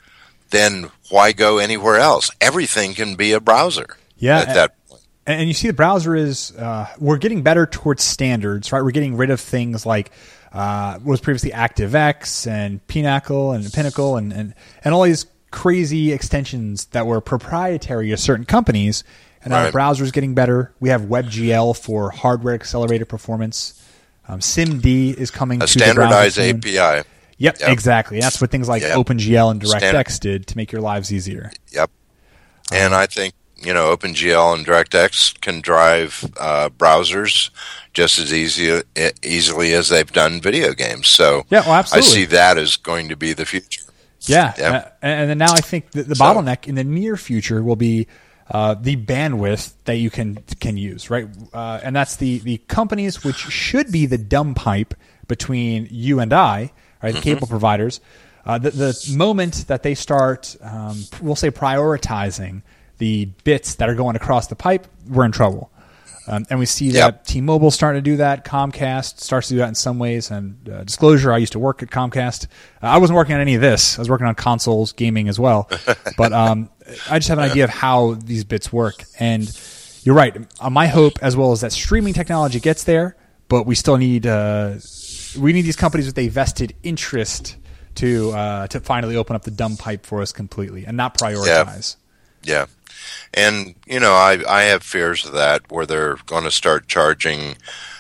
then why go anywhere else? Everything can be a browser.
Yeah.
At that point.
And you see the browser is, we're getting better towards standards, right? We're getting rid of things like, was previously ActiveX and Pinnacle and all these crazy extensions that were proprietary to certain companies. And now the browser is getting better. We have WebGL for hardware accelerated performance. SIMD is coming to
standardized
the browser
API.
Yep, exactly. That's what things like OpenGL and DirectX did to make your lives easier.
Yep. And I think, OpenGL and DirectX can drive browsers just as easily as they've done video games. So
absolutely.
I see that as going to be the future.
Yeah. And then now I think the bottleneck in the near future will be the bandwidth that you can use, right? And that's the companies which should be the dumb pipe between you and I, right? The cable providers. The moment that they start, we'll say, prioritizing the bits that are going across the pipe, we're in trouble. And we see that T-Mobile starting to do that. Comcast starts to do that in some ways. And disclosure, I used to work at Comcast. I wasn't working on any of this. I was working on consoles, gaming as well. But I just have an idea of how these bits work. And you're right. My hope, as well, is that streaming technology gets there, but we still need these companies with a vested interest to finally open up the dumb pipe for us completely and not prioritize.
Yeah. And, I have fears of that where they're going to start charging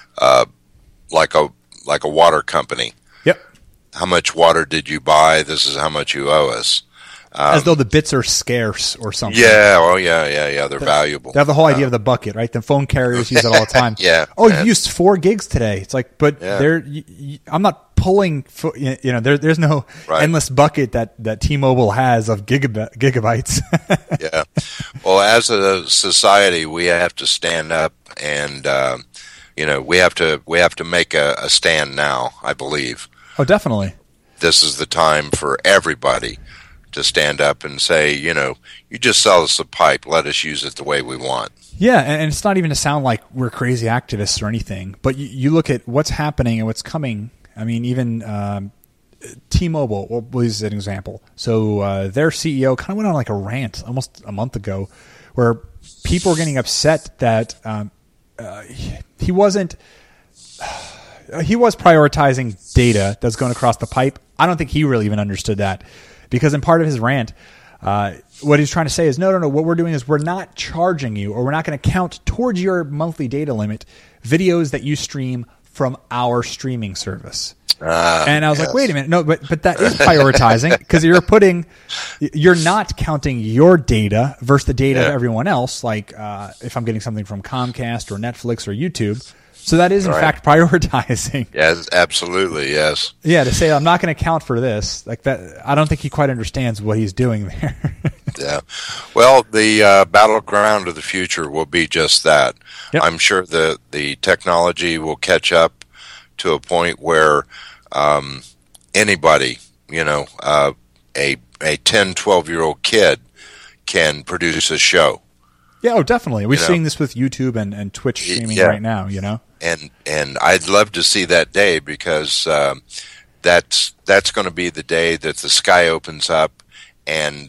like a water company.
Yep.
How much water did you buy? This is how much you owe us.
As though the bits are scarce or something.
Yeah, they're valuable.
They have the whole idea of the bucket, right? The phone carriers use it all the time. Oh, you used 4 gigs today. It's like, but I'm not pulling, there's no endless bucket that T-Mobile has of gigabytes.
Yeah. Well, as a society, we have to stand up and, we have to make a stand now, I believe.
Oh, definitely.
This is the time for everybody to stand up and say, you just sell us a pipe, let us use it the way we want.
Yeah, and it's not even to sound like we're crazy activists or anything, but you look at what's happening and what's coming. I mean, even T-Mobile was an example. So their CEO kind of went on like a rant almost a month ago where people were getting upset that he was prioritizing data that's going across the pipe. I don't think he really even understood that. Because in part of his rant, what he's trying to say is, no, what we're doing is we're not charging you, or we're not going to count towards your monthly data limit videos that you stream from our streaming service. And I was like, wait a minute, no, but that is prioritizing because you're not counting your data versus the data of everyone else. Like if I'm getting something from Comcast or Netflix or YouTube. So that is, in fact, prioritizing.
Yes, absolutely, yes.
Yeah, to say I'm not going to count for this, like that, I don't think he quite understands what he's doing there.
Yeah. Well, the battleground of the future will be just that. Yep. I'm sure the technology will catch up to a point where anybody, a 10, 12-year-old kid can produce a show.
Yeah, definitely. We're seeing this with YouTube and Twitch streaming right now,
And I'd love to see that day because that's going to be the day that the sky opens up and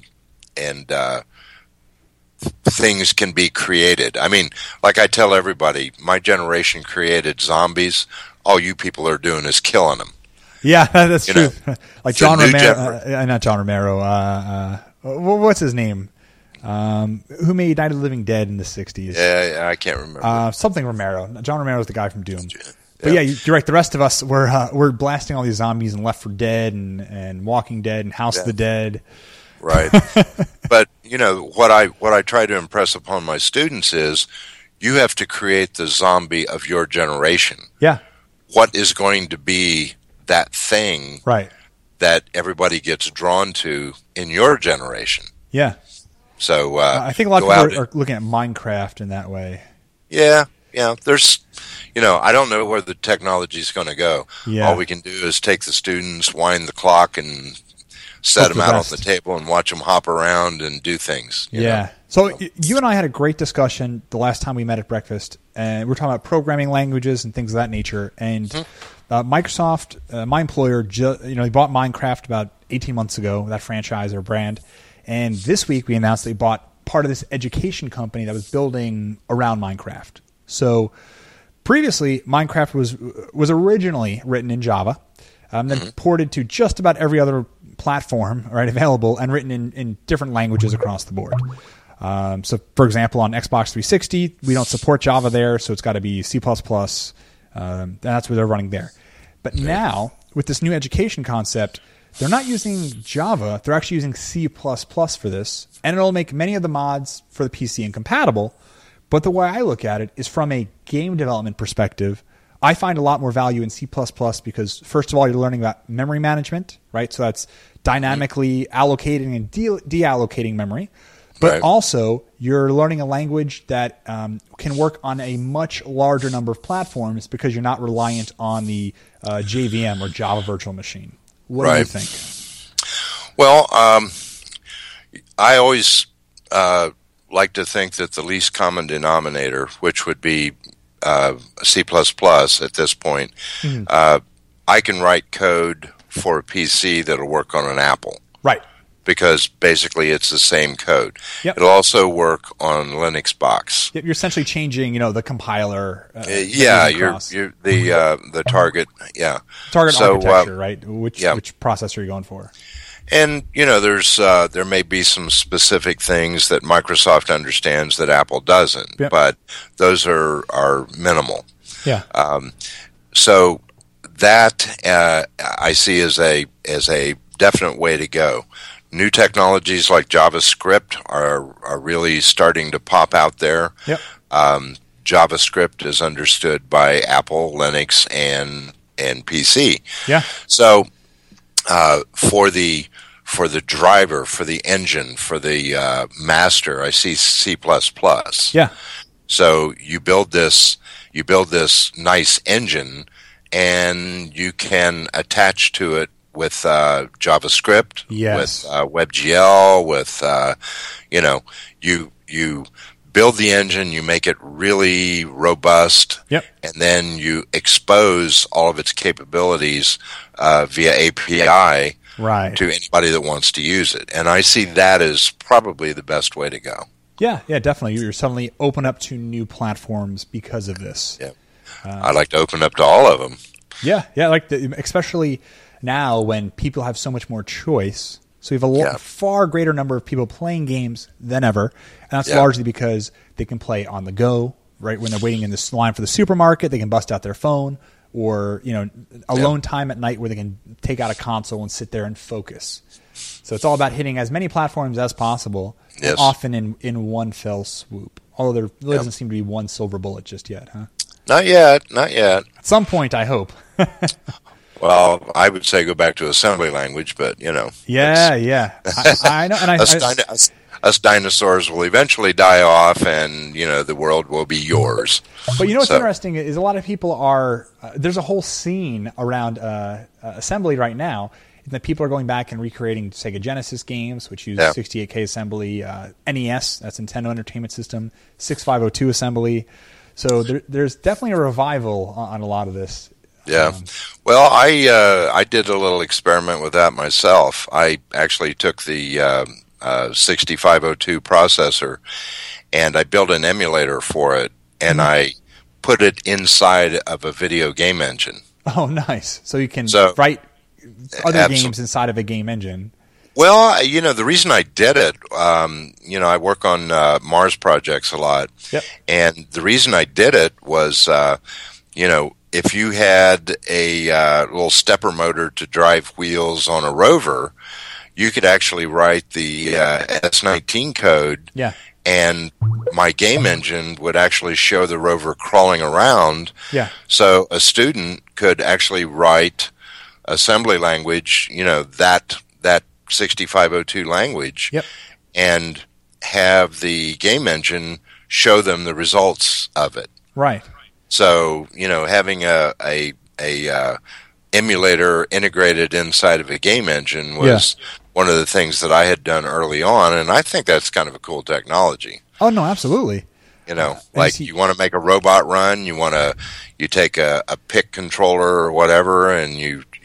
things can be created. I mean, like I tell everybody, my generation created zombies. All you people are doing is killing them.
Yeah, that's true. Like John Romero, not John Romero. What's his name? Who made Night of the Living Dead in the 60s?
Yeah, I can't remember.
Something Romero. John Romero was the guy from Doom. But yeah, you're right. The rest of us, we're blasting all these zombies and Left 4 Dead and Walking Dead and House of the Dead.
Right. But, what I try to impress upon my students is you have to create the zombie of your generation.
Yeah.
What is going to be that thing that everybody gets drawn to in your generation?
Yeah.
So
I think a lot of people are looking at Minecraft in that way.
Yeah. There's, I don't know where the technology is going to go. Yeah. All we can do is take the students, wind the clock, and set them out on the table and watch them hop around and do things. You know?
So you and I had a great discussion the last time we met at breakfast, and we were talking about programming languages and things of that nature. And Microsoft, my employer, he bought Minecraft about 18 months ago, that franchise or brand. And this week we announced they bought part of this education company that was building around Minecraft. So previously, Minecraft was originally written in Java, then ported to just about every other platform available, and written in different languages across the board. So, for example, on Xbox 360, we don't support Java there, so it's got to be C++. That's where they're running there. But now, with this new education concept, they're not using Java. They're actually using C++ for this, and it'll make many of the mods for the PC incompatible. But the way I look at it is from a game development perspective. I find a lot more value in C++ because, first of all, you're learning about memory management, right? So that's dynamically allocating and deallocating memory. But also, you're learning a language that can work on a much larger number of platforms because you're not reliant on the JVM or Java Virtual Machine. What do you think?
Well, I always like to think that the least common denominator, which would be C++ at this point, I can write code for a PC that'll work on an Apple.
Right.
Because basically it's the same code.
Yep.
It'll also work on Linux box.
You're essentially changing, the compiler.
You're the target. Yeah.
Target architecture, right? Which processor are you going for?
And there may be some specific things that Microsoft understands that Apple doesn't, but those are minimal.
Yeah.
So that I see as a definite way to go. New technologies like JavaScript are really starting to pop out there.
Yep.
JavaScript is understood by Apple, Linux, and PC.
Yeah.
So for the driver, for the engine, for the master, I see C++.
Yeah.
So you build this nice engine, and you can attach to it with JavaScript, with WebGL, with you build the engine, you make it really robust, and then you expose all of its capabilities via API to anybody that wants to use it. And I see that as probably the best way to go.
Yeah, definitely. You're suddenly open up to new platforms because of this.
Yeah, I like to open up to all of them.
Yeah, especially now when people have so much more choice. So you have a far greater number of people playing games than ever, and that's largely because they can play on the go, right? When they're waiting in this line for the supermarket, they can bust out their phone, or alone time at night where they can take out a console and sit there and focus. So it's all about hitting as many platforms as possible, often in one fell swoop. Although there really doesn't seem to be one silver bullet just yet, huh?
Not yet.
At some point, I hope.
Well, I would say go back to assembly language, but
Yeah. I know. And
us dinosaurs will eventually die off, and the world will be yours.
But what's interesting is a lot of people are. There's a whole scene around assembly right now that people are going back and recreating Sega Genesis games, which use 68K assembly, NES, that's Nintendo Entertainment System, 6502 assembly. So there's definitely a revival on a lot of this.
Yeah. Well, I did a little experiment with that myself. I actually took the 6502 processor and I built an emulator for it, and I put it inside of a video game engine.
Oh, nice. So you can write other games inside of a game engine.
Well, the reason I did it, I work on Mars projects a lot.
Yep. And
the reason I did it was, if you had a little stepper motor to drive wheels on a rover, you could actually write the S19 code.
Yeah.
And my game engine would actually show the rover crawling around.
Yeah.
So a student could actually write assembly language, that 6502 language, and have the game engine show them the results of it.
Right.
So, having a emulator integrated inside of a game engine was one of the things that I had done early on, and I think that's kind of a cool technology.
Oh, no, absolutely.
You want to make a robot run, you take a PIC controller or whatever, and you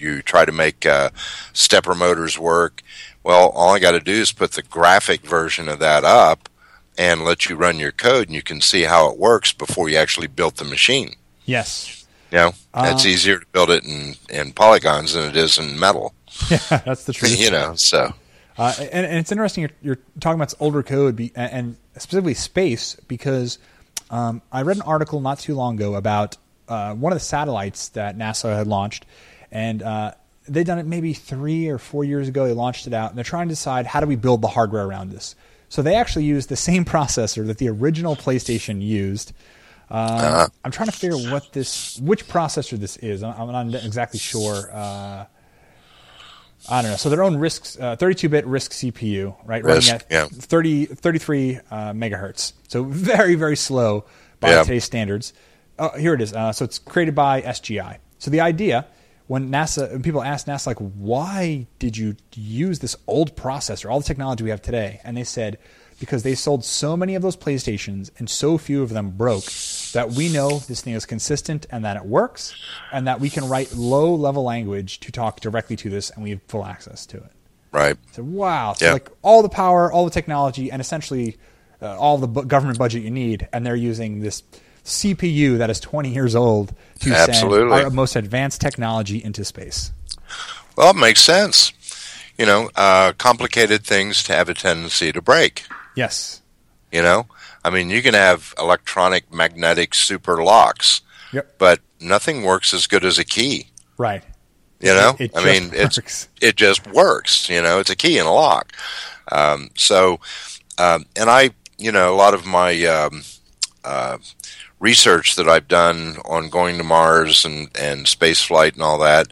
you try to make stepper motors work. Well, all I got to do is put the graphic version of that up and let you run your code, and you can see how it works before you actually built the machine.
Yes.
You know, it's easier to build it in polygons than it is in metal.
Yeah, that's the truth.
You know, so.
And it's interesting you're talking about older code and specifically space, because I read an article not too long ago about one of the satellites that NASA had launched, and they'd done it maybe 3 or 4 years ago. They launched it out, and they're trying to decide, how do we build the hardware around this? So they actually used the same processor that the original PlayStation used. I'm trying to figure which processor this is. I'm not exactly sure. I don't know. So their own RISC, 32-bit RISC CPU, right?
RISC,
running at 33 megahertz. So very, very slow by today's standards. Here it is. So it's created by SGI. So the idea, when people asked NASA, like, why did you use this old processor, all the technology we have today? And they said, because they sold so many of those PlayStations and so few of them broke, that we know this thing is consistent and that it works, and that we can write low-level language to talk directly to this, and we have full access to it.
Right.
So, wow. So, like, all the power, all the technology, and essentially all the government budget you need, and they're using this CPU that is 20 years old to send our most advanced technology into space.
Well, it makes sense. You know, complicated things have a tendency to break.
Yes.
You know? I mean, you can have electronic magnetic super locks, but nothing works as good as a key.
Right.
You know?
It
just works. You know, it's a key and a lock. And I, you know, a lot of my research that I've done on going to Mars and space flight and all that,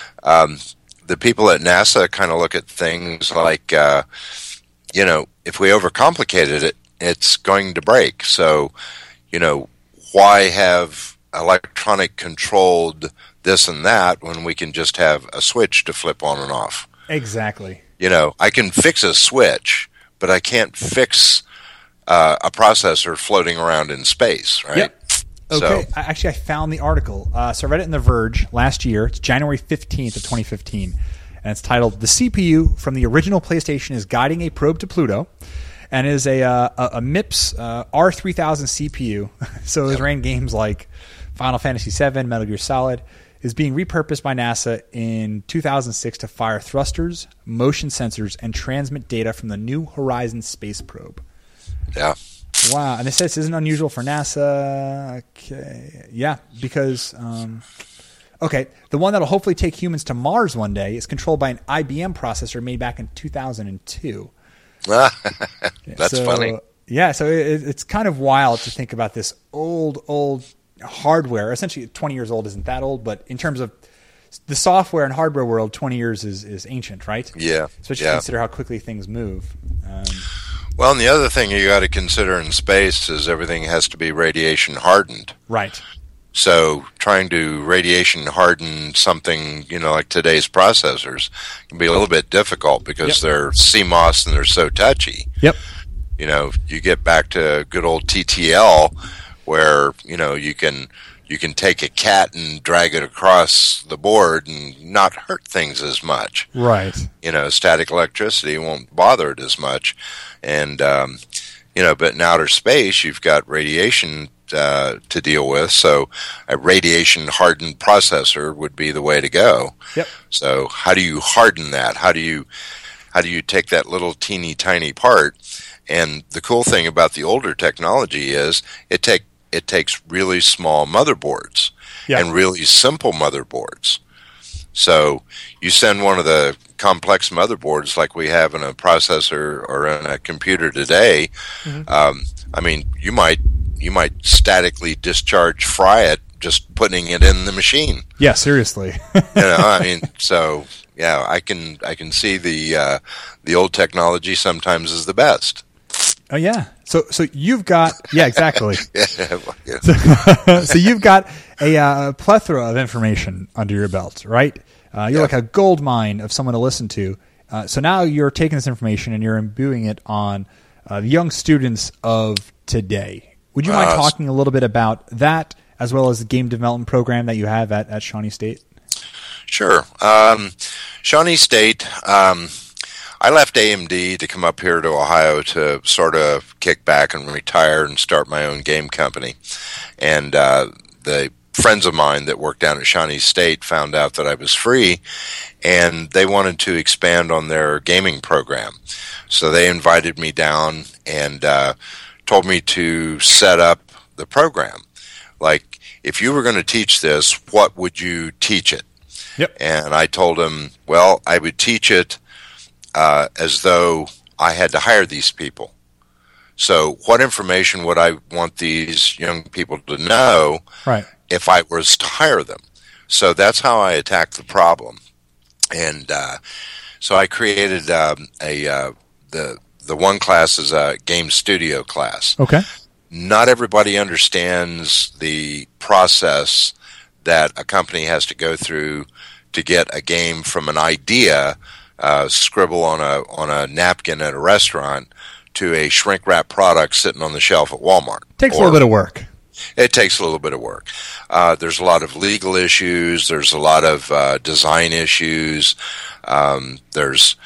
the people at NASA kind of look at things like, you know, if we overcomplicated it, it's going to break. So, you know, why have electronic controlled this and that when we can just have a switch to flip on and off?
Exactly.
You know, I can fix a switch, but I can't fix a processor floating around in space, right?
Yep. Okay. So, I found the article. So I read it in The Verge last year. It's January 15th of 2015. And it's titled, "The CPU from the original PlayStation is guiding a probe to Pluto," and is a MIPS R3000 CPU. So it ran games like Final Fantasy VII, Metal Gear Solid. Is being repurposed by NASA in 2006 to fire thrusters, motion sensors, and transmit data from the New Horizons space probe.
Yeah.
Wow. And they say this isn't unusual for NASA. Okay. Yeah, because... okay, the one that'll hopefully take humans to Mars one day is controlled by an IBM processor made back in 2002.
That's funny.
Yeah, so it's kind of wild to think about this old hardware. Essentially, 20 years old isn't that old, but in terms of the software and hardware world, 20 years is ancient, right?
Yeah.
Especially if you consider how quickly things move.
Well, and the other thing you got to consider in space is everything has to be radiation hardened.
Right.
So trying to radiation harden something, you know, like today's processors can be a little bit difficult because they're CMOS and they're so touchy.
Yep.
You know, you get back to good old TTL where, you know, you can take a cat and drag it across the board and not hurt things as much.
Right.
You know, static electricity won't bother it as much. And, you know, but in outer space, you've got radiation to deal with, so a radiation-hardened processor would be the way to go.
Yep.
So how do you harden that? How do you take that little teeny tiny part? And the cool thing about the older technology is it takes really small motherboards and really simple motherboards. So you send one of the complex motherboards like we have in a processor or in a computer today. Mm-hmm. I mean, you might statically fry it just putting it in the machine.
Yeah, seriously.
You know, I mean, so yeah, I can see the old technology sometimes is the best.
Oh yeah. So you've got exactly.
Yeah.
So you've got a plethora of information under your belt, right? You're like a gold mine of someone to listen to. So now you're taking this information and you're imbuing it on the young students of today. Would you mind talking a little bit about that, as well as the game development program that you have at Shawnee State?
Sure. Shawnee State, I left AMD to come up here to Ohio to sort of kick back and retire and start my own game company. And the friends of mine that worked down at Shawnee State found out that I was free, and they wanted to expand on their gaming program. So they invited me down and told me to set up the program. Like, if you were going to teach this, what would you teach it?
Yep.
And I told them, well, I would teach it as though I had to hire these people. So what information would I want these young people to know if I was to hire them? So that's how I attacked the problem. And so I created the one class is a game studio class.
Okay.
Not everybody understands the process that a company has to go through to get a game from an idea, scribble on a napkin at a restaurant, to a shrink wrap product sitting on the shelf at Walmart.
Takes a little bit of work.
It takes a little bit of work. There's a lot of legal issues. There's a lot of design issues. There's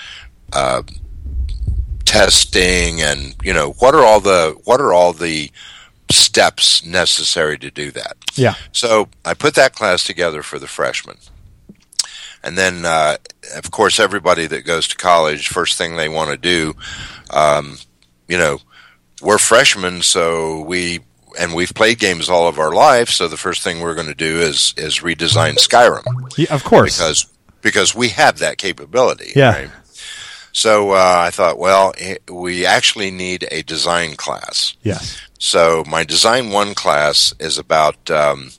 testing, and what are all the steps necessary to do that?
Yeah.
So I put that class together for the freshmen. And then, of course, everybody that goes to college, first thing they want to do, we're freshmen, so we've played games all of our life, so the first thing we're going to do is redesign Skyrim.
Yeah, of course.
Because we have that capability.
Yeah.
Right? So I thought, well, we actually need a design class.
Yes.
So my Design 1 class is about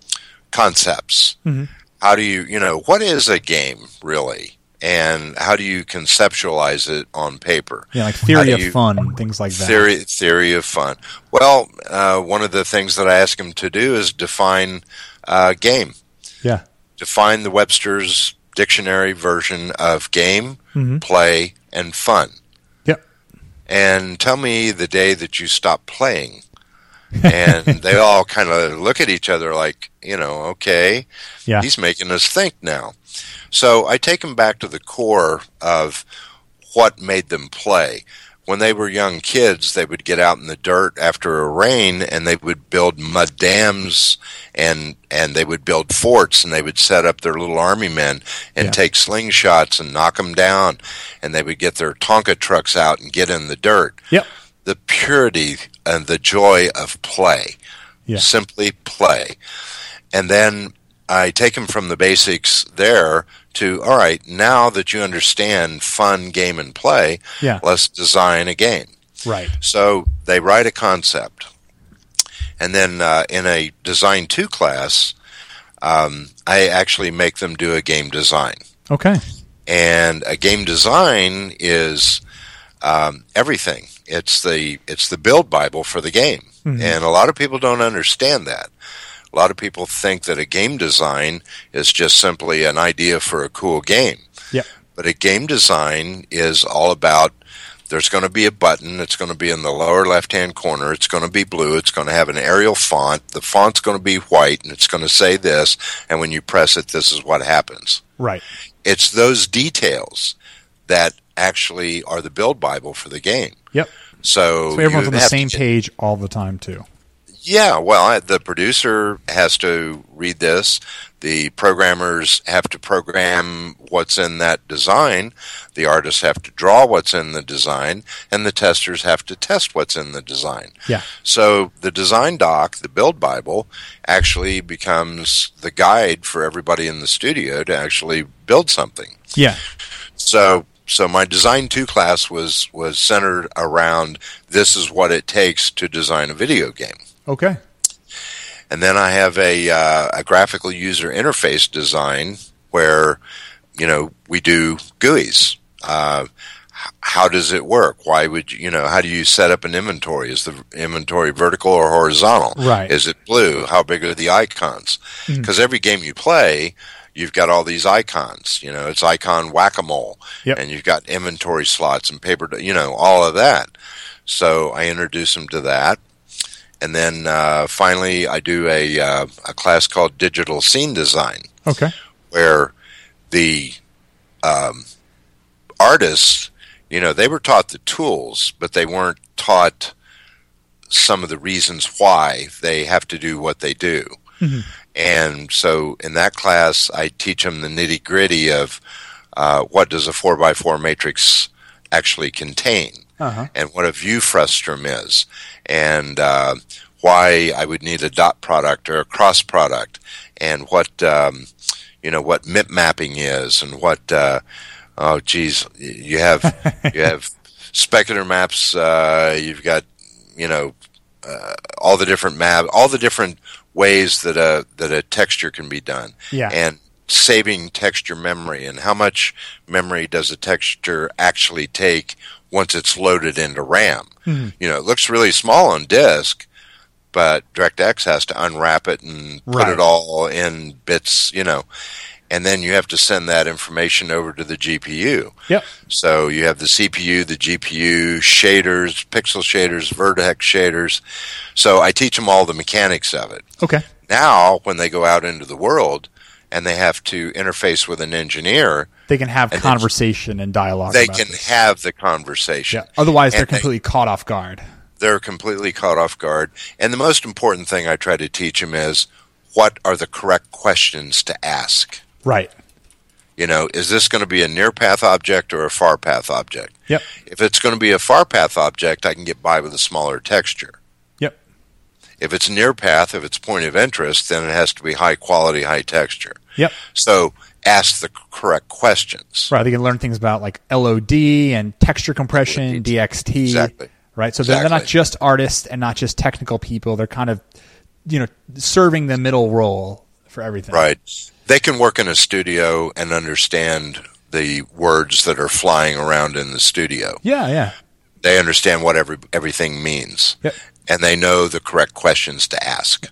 concepts. Mm-hmm. How do you, what is a game, really? And how do you conceptualize it on paper?
Yeah, like theory of fun, things like that.
Theory of fun. Well, one of the things that I ask them to do is define game.
Yeah.
Define the Webster's Dictionary version of game, mm-hmm. play, and fun.
Yep.
And tell me the day that you stopped playing. And they all kind of look at each other like, okay, yeah. He's making us think now. So I take them back to the core of what made them play. When they were young kids, they would get out in the dirt after a rain, and they would build mud dams, and they would build forts, and they would set up their little army men and take slingshots and knock them down, and they would get their Tonka trucks out and get in the dirt.
Yep.
The purity and the joy of play. Yeah. Simply play. And then I take them from the basics there to, all right, now that you understand fun, game, and play, let's design a game.
Right.
So they write a concept. And then in a Design 2 class, I actually make them do a game design.
Okay.
And a game design is everything. It's the build Bible for the game. Mm-hmm. And a lot of people don't understand that. A lot of people think that a game design is just simply an idea for a cool game.
Yep.
But a game design is all about, there's going to be a button, it's going to be in the lower left-hand corner, it's going to be blue, it's going to have an Arial font, the font's going to be white, and it's going to say this, and when you press it, this is what happens.
Right.
It's those details that actually are the build Bible for the game.
Yep.
So
everyone's on the same page all the time, too.
Yeah, well, the producer has to read this. The programmers have to program what's in that design. The artists have to draw what's in the design. And the testers have to test what's in the design.
Yeah.
So the design doc, the build Bible, actually becomes the guide for everybody in the studio to actually build something.
Yeah.
So my Design 2 class was centered around, this is what it takes to design a video game.
Okay.
And then I have a graphical user interface design where, we do GUIs. How does it work? Why would how do you set up an inventory? Is the inventory vertical or horizontal?
Right.
Is it blue? How big are the icons? Because every game you play, you've got all these icons. It's icon whack-a-mole.
Yep.
And you've got inventory slots and paper, all of that. So I introduce them to that. And then finally, I do a class called Digital Scene Design.
Okay.
Where the artists, they were taught the tools, but they weren't taught some of the reasons why they have to do what they do. Mm-hmm. And so in that class, I teach them the nitty-gritty of what does a 4x4 matrix actually contain, and what a view frustum is, and why I would need a dot product or a cross product, and what what MIP mapping is, and what you have specular maps, you've got all the different ways that a texture can be done, and saving texture memory, and how much memory does a texture actually take once it's loaded into RAM. Mm-hmm. It looks really small on disk, but DirectX has to unwrap it and put it all in bits, and then you have to send that information over to the GPU. Yep. So you have the CPU, the GPU, shaders, pixel shaders, vertex shaders. So I teach them all the mechanics of it.
Okay.
Now, when they go out into the world and they have to interface with an engineer,
they can have conversation and dialogue.
They can have the conversation.
Yeah. Otherwise, they're completely caught off guard.
They're completely caught off guard. And the most important thing I try to teach them is, what are the correct questions to ask?
Right.
Is this going to be a near path object or a far path object?
Yep.
If it's going to be a far path object, I can get by with a smaller texture.
Yep.
If it's near path, if it's point of interest, then it has to be high quality, high texture.
Yep.
So ask the correct questions.
Right. They can learn things about like LOD and texture compression, DXT.
Exactly.
Right. So they're not just artists and not just technical people. They're kind of, serving the middle role for everything.
Right. They can work in a studio and understand the words that are flying around in the studio.
Yeah, yeah.
They understand what everything means. Yep. And they know the correct questions to ask.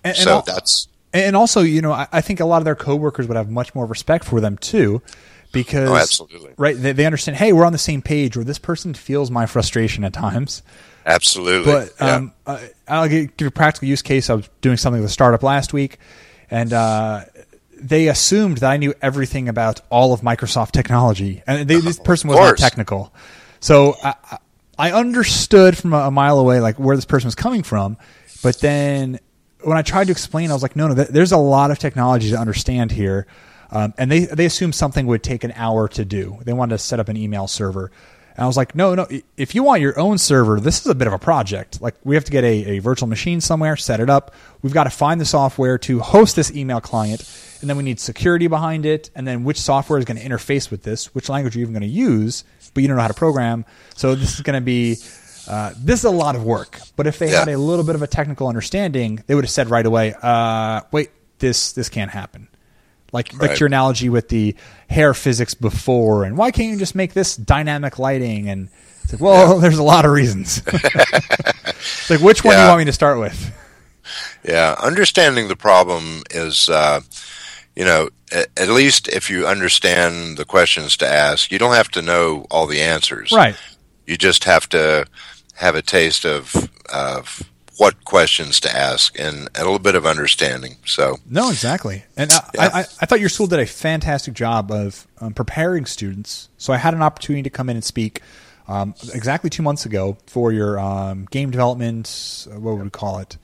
And also, I think a lot of their coworkers would have much more respect for them too, because
absolutely.
Right, they understand, hey, we're on the same page, or this person feels my frustration at times.
Absolutely.
But I'll give you a practical use case. I was doing something with a startup last week, and they assumed that I knew everything about all of Microsoft technology, and this person was not technical. So I understood from a mile away like where this person was coming from, but then when I tried to explain, I was like, no, there's a lot of technology to understand here, and they assumed something would take an hour to do. They wanted to set up an email server. And I was like, no, if you want your own server, this is a bit of a project. Like, we have to get a virtual machine somewhere, set it up. We've got to find the software to host this email client, and then we need security behind it, and then which software is going to interface with this, which language are you even going to use, but you don't know how to program. So this is going to be this is a lot of work. But if they had a little bit of a technical understanding, they would have said right away, wait, this can't happen. Like your analogy with the hair physics before, and why can't you just make this dynamic lighting? And it's like, there's a lot of reasons. It's like, which one do you want me to start with?
Yeah, understanding the problem is, at least if you understand the questions to ask, you don't have to know all the answers.
Right.
You just have to have a taste of what questions to ask and a little bit of understanding. So
no, exactly. And I thought your school did a fantastic job of preparing students. So I had an opportunity to come in and speak exactly 2 months ago for your game development, what would we call it?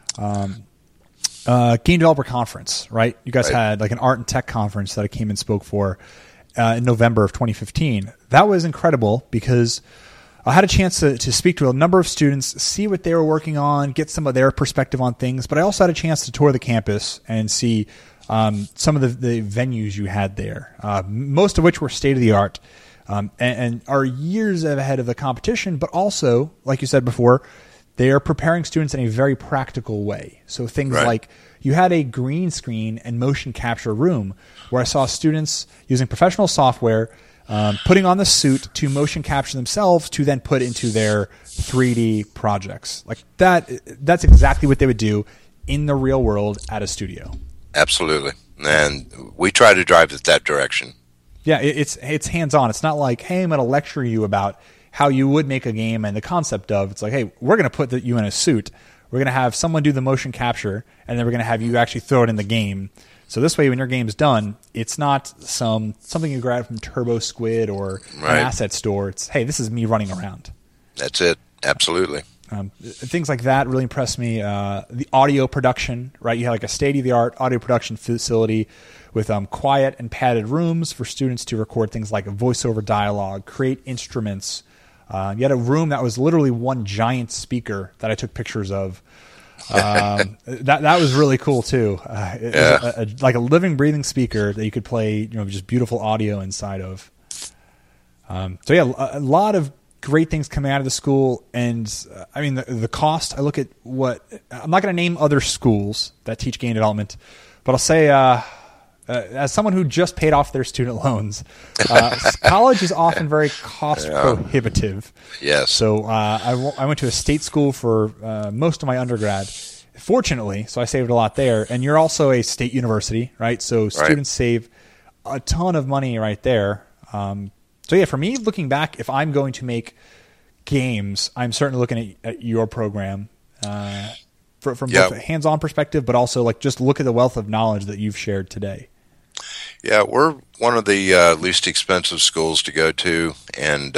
Game developer conference, right? You guys had like an art and tech conference that I came and spoke for in November of 2015. That was incredible because I had a chance to speak to a number of students, see what they were working on, get some of their perspective on things. But I also had a chance to tour the campus and see some of the venues you had there, most of which were state-of-the-art and are years ahead of the competition. But also, like you said before, they are preparing students in a very practical way. So things like you had a green screen and motion capture room where I saw students using professional software putting on the suit to motion capture themselves to then put into their 3D projects. Like that's exactly what they would do in the real world at a studio.
Absolutely. And we try to drive it that direction.
Yeah, it's hands-on. It's not like, hey, I'm going to lecture you about how you would make a game and the concept of, it's like, hey, we're going to put you in a suit. We're going to have someone do the motion capture, and then we're going to have you actually throw it in the game So this way, when your game's done, it's not something you grab from Turbo Squid or an asset store. It's, hey, this is me running around.
That's it. Absolutely.
Things like that really impress me. The audio production, right? You have like a state-of-the-art audio production facility with quiet and padded rooms for students to record things like voiceover dialogue, create instruments. You had a room that was literally one giant speaker that I took pictures of. That was really cool too. It was like a living, breathing speaker that you could play, just beautiful audio inside of. So yeah, a lot of great things coming out of the school. And I mean, the cost, I look at I'm not going to name other schools that teach game development, but I'll say, as someone who just paid off their student loans, college is often very cost prohibitive.
Yes.
So I went to a state school for most of my undergrad, fortunately, so I saved a lot there. And you're also a state university, right? So students save a ton of money right there. So yeah, for me, looking back, if I'm going to make games, I'm certainly looking at your program from both a hands-on perspective, but also like just look at the wealth of knowledge that you've shared today.
Yeah, we're one of the least expensive schools to go to, and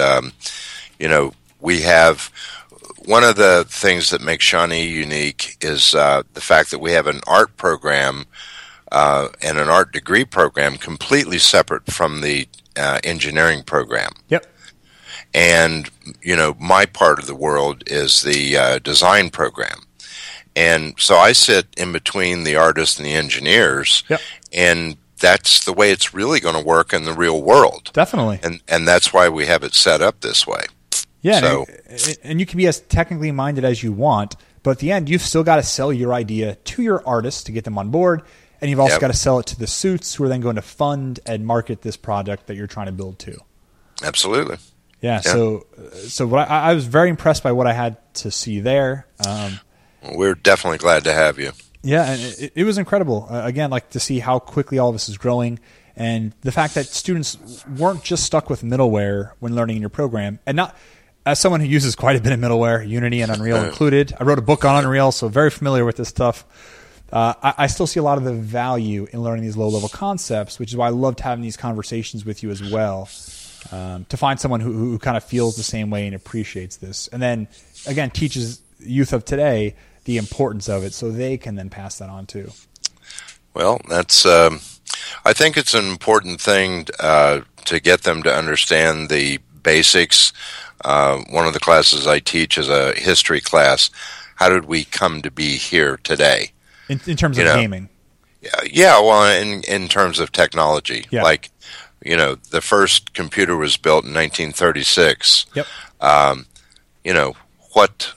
we have one of the things that makes Shawnee unique is the fact that we have an art program and an art degree program completely separate from the engineering program.
Yep.
And my part of the world is the design program, and so I sit in between the artists and the engineers.
Yep.
And that's the way it's really going to work in the real world.
Definitely.
And that's why we have it set up this way.
Yeah, so, and you can be as technically minded as you want, but at the end, you've still got to sell your idea to your artists to get them on board, and you've also got to sell it to the suits who are then going to fund and market this project that you're trying to build too.
Absolutely.
Yeah. So what I was very impressed by what I had to see there.
We're definitely glad to have you.
Yeah, and it was incredible. Again, like to see how quickly all of this is growing, and the fact that students weren't just stuck with middleware when learning in your program. And not, as someone who uses quite a bit of middleware, Unity and Unreal included, I wrote a book on Unreal, so very familiar with this stuff. I still see a lot of the value in learning these low-level concepts, which is why I loved having these conversations with you as well, to find someone who kind of feels the same way and appreciates this. And then, again, teaches youth of today the importance of it so they can then pass that on too.
Well, that's I think it's an important thing to get them to understand the basics. One of the classes I teach is a history class. How did we come to be here today?
In terms of gaming?
Yeah, well, in terms of technology. Yeah. Like, the first computer was built in 1936.
Yep.
What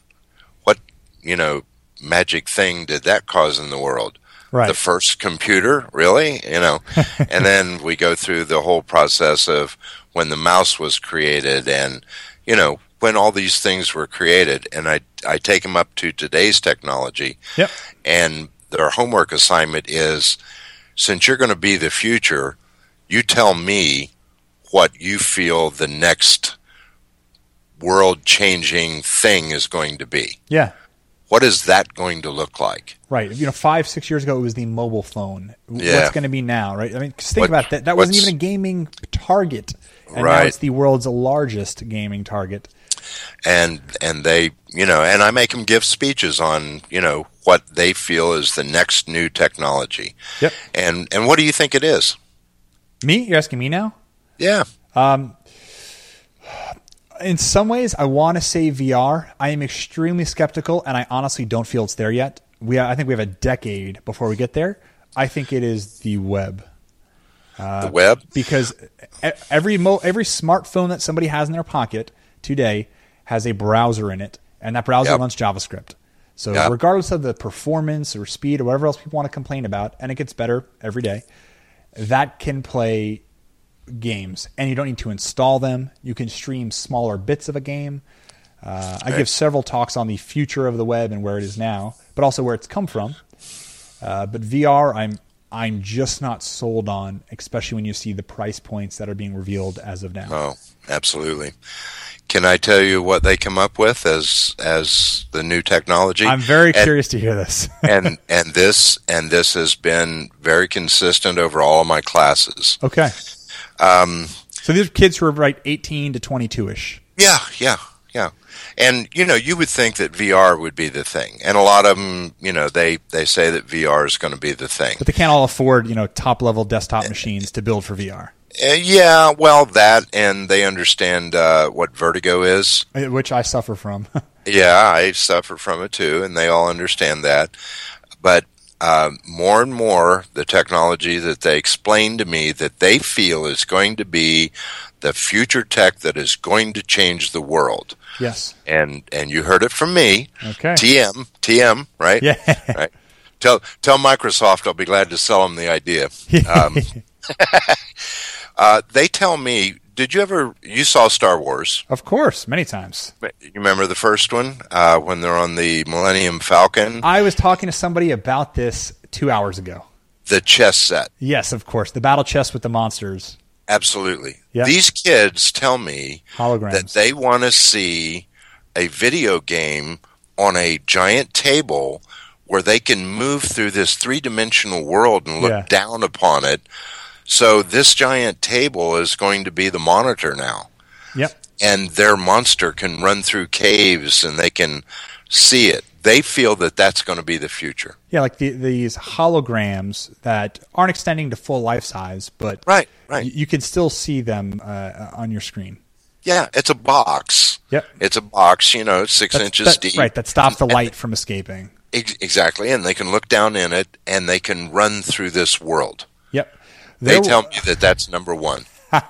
magic thing did that cause in the world?
Right.
The first computer, really? And then we go through the whole process of when the mouse was created and, when all these things were created. And I take them up to today's technology.
Yep.
And their homework assignment is, since you're going to be the future, you tell me what you feel the next world-changing thing is going to be.
Yeah.
What is that going to look like?
Right. 5-6 years ago, it was the mobile phone. Yeah. What's going to be now, right? I mean, just think about that. That wasn't even a gaming target. And now it's the world's largest gaming target.
And they, and I make them give speeches on, what they feel is the next new technology.
Yep.
And what do you think it is?
Me? You're asking me now?
Yeah.
In some ways, I want to say VR. I am extremely skeptical, and I honestly don't feel it's there yet. I think we have a decade before we get there. I think it is the web.
The web?
Because every smartphone that somebody has in their pocket today has a browser in it, and that browser runs JavaScript. So regardless of the performance or speed or whatever else people want to complain about, and it gets better every day, that can play games, and you don't need to install them. You can stream smaller bits of a game. I give several talks on the future of the web and where it is now, but also where it's come from. But VR, I'm just not sold on, especially when you see the price points that are being revealed as of now.
Oh, absolutely. Can I tell you what they come up with as the new technology?
I'm very curious to hear this.
and this has been very consistent over all of my classes.
Okay. So these are kids who are like 18 to 22-ish.
Yeah. And, you would think that VR would be the thing. And a lot of them, they say that VR is going to be the thing.
But they can't all afford, top-level desktop machines to build for VR.
Yeah, well, that, and they understand what vertigo is.
Which I suffer from.
Yeah, I suffer from it too, and they all understand that. But more and more, the technology that they explain to me that they feel is going to be the future tech that is going to change the world.
Yes.
And you heard it from me.
Okay.
TM, right?
Yeah.
Right. Tell Microsoft I'll be glad to sell them the idea. They tell me, you saw Star Wars?
Of course, many times.
You remember the first one when they're on the Millennium Falcon?
I was talking to somebody about this 2 hours ago.
The chess set.
Yes, of course. The battle chess with the monsters.
Absolutely.
Yep.
These kids tell me
holograms.
That they want to see a video game on a giant table where they can move through this three-dimensional world and look down upon it. So this giant table is going to be the monitor now.
Yep.
And their monster can run through caves and they can see it. They feel that that's going to be the future.
Yeah, like these holograms that aren't extending to full life size, but
right.
You can still see them on your screen.
Yeah, it's a box.
Yep.
It's a box, 6 inches deep.
Right, that stops the light from escaping.
Exactly, and they can look down in it, and they can run through this world.
Yep.
They tell me that that's number one.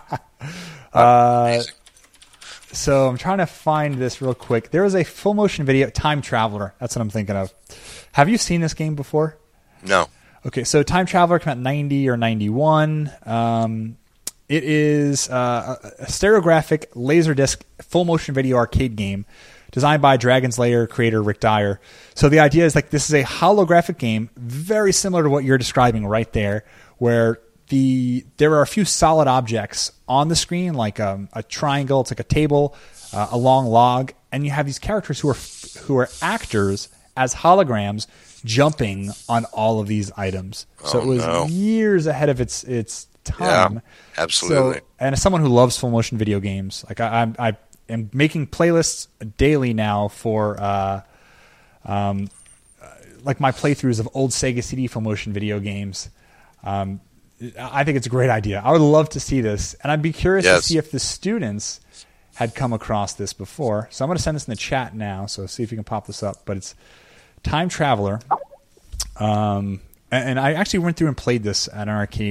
So I'm trying to find this real quick. There was a full motion video, Time Traveler. That's what I'm thinking of. Have you seen this game before?
No.
Okay, so Time Traveler came out in 90 or 91. It is a stereographic Laserdisc full motion video arcade game designed by Dragon's Lair creator Rick Dyer. So the idea is this is a holographic game, very similar to what you're describing right there, where there are a few solid objects on the screen, like a triangle. It's like a table, a long log, and you have these characters who are actors as holograms jumping on all of these items. So it was years ahead of its time.
Yeah, absolutely.
So, and as someone who loves full motion video games, like I am making playlists daily now for like my playthroughs of old Sega CD full motion video games. I think it's a great idea. I would love to see this, and I'd be curious to see if the students had come across this before. So I'm going to send this in the chat now, so see if you can pop this up. But it's Time Traveler, and I actually went through and played this at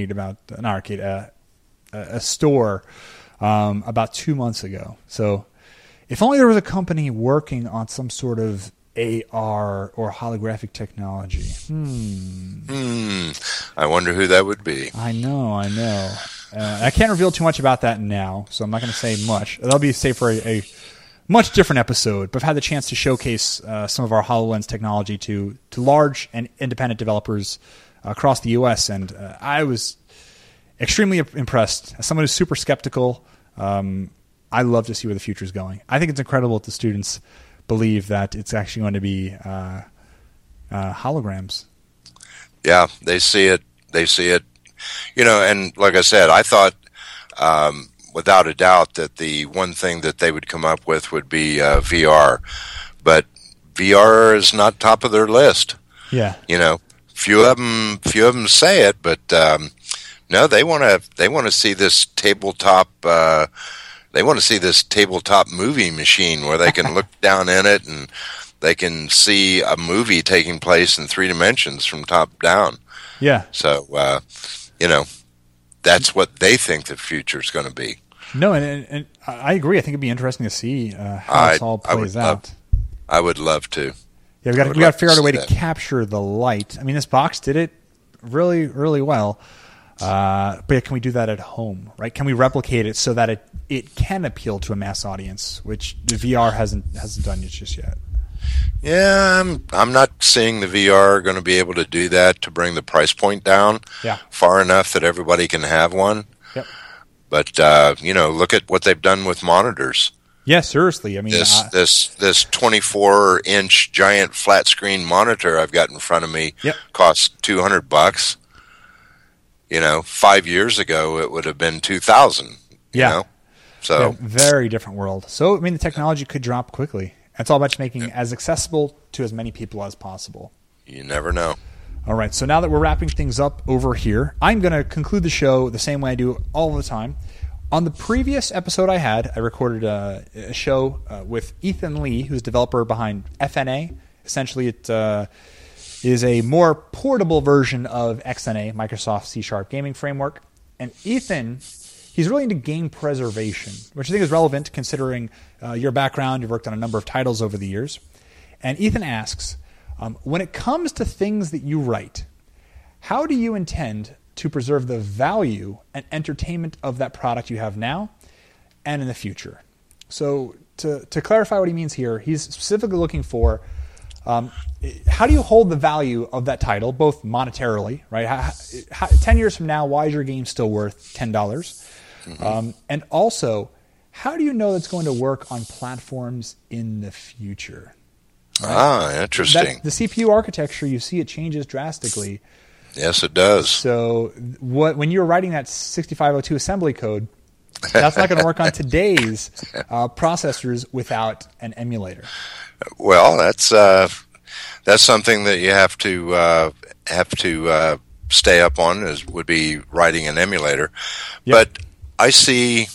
a store about 2 months ago. So if only there was a company working on some sort of AR or holographic technology.
I wonder who that would be.
I know. I can't reveal too much about that now, so I'm not going to say much. That'll be safe for a much different episode, but I've had the chance to showcase some of our HoloLens technology to large and independent developers across the U.S., and I was extremely impressed. As someone who's super skeptical, I love to see where the future is going. I think it's incredible that the students believe that it's actually going to be holograms.
Yeah, they see it. And like I said, I thought without a doubt that the one thing that they would come up with would be VR, but VR is not top of their list.
Yeah.
Few of them say it, but no, they want to see this tabletop. They want to see this tabletop movie machine where they can look down in it and they can see a movie taking place in 3 dimensions from top down.
Yeah.
So, that's what they think the future is going to be.
No, and I agree. I think it'd be interesting to see how this all plays out.
I would love to.
Yeah, we got to figure out a way to capture the light. I mean, this box did it really, really well. But can we do that at home, right? Can we replicate it so that it can appeal to a mass audience, which the VR hasn't done it just yet?
Yeah, I'm not seeing the VR going to be able to do that to bring the price point down far enough that everybody can have one.
Yep.
But look at what they've done with monitors.
Yeah, seriously. I mean,
this 24-inch giant flat screen monitor I've got in front of me costs $200. 5 years ago it would have been $2,000. You know? So
very different world. So I mean, the technology could drop quickly. It's all about making it as accessible to as many people as possible.
You never know.
All right, so now that we're wrapping things up over here, I'm going to conclude the show the same way I do all the time. On the previous episode I recorded a show with Ethan Lee, who's developer behind FNA. Essentially, it is a more portable version of XNA, Microsoft C# gaming framework. And Ethan, he's really into game preservation, which I think is relevant considering your background. You've worked on a number of titles over the years. And Ethan asks, when it comes to things that you write, how do you intend to preserve the value and entertainment of that product you have now and in the future? So to clarify what he means here, he's specifically looking for how do you hold the value of that title, both monetarily, right? 10 years from now, why is your game still worth $10? Mm-hmm. And also, how do you know that's going to work on platforms in the future?
Right?
The
Interesting.
CPU architecture, you see it changes drastically.
Yes, it does.
So when you're writing that 6502 assembly code, that's not going to work on today's processors without an emulator.
Well, that's something that you have to stay up on. Would be writing an emulator, but I see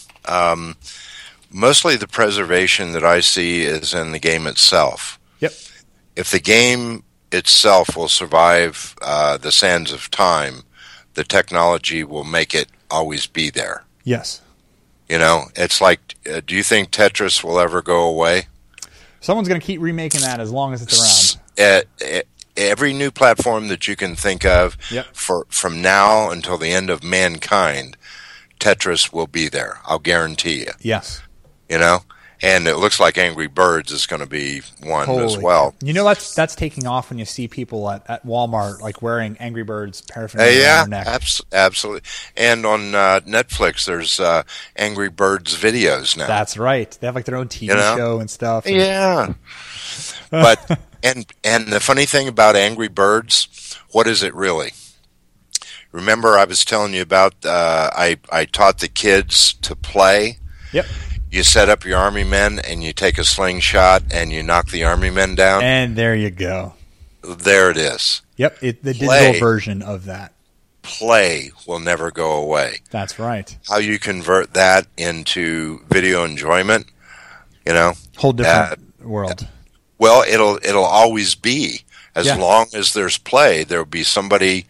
mostly the preservation that I see is in the game itself.
Yep.
If the game itself will survive the sands of time, the technology will make it always be there.
Yes.
It's like, do you think Tetris will ever go away?
Someone's going to keep remaking that as long as it's around.
Every new platform that you can think of, from now until the end of mankind, Tetris will be there. I'll guarantee you.
Yes.
And it looks like Angry Birds is going to be one as well.
That's taking off when you see people at Walmart like wearing Angry Birds paraphernalia on their neck.
Absolutely. And on Netflix, there's Angry Birds videos now.
That's right. They have like their own TV show and stuff.
Yeah. But and the funny thing about Angry Birds, what is it really? Remember, I was telling you about I taught the kids to play.
Yep.
You set up your army men and you take a slingshot and you knock the army men down.
And there you go.
There it is.
Yep, the digital version of that.
Play will never go away.
That's right.
How you convert that into video enjoyment,
whole different world.
Well, it'll always be. As long as there's play, there'll be somebody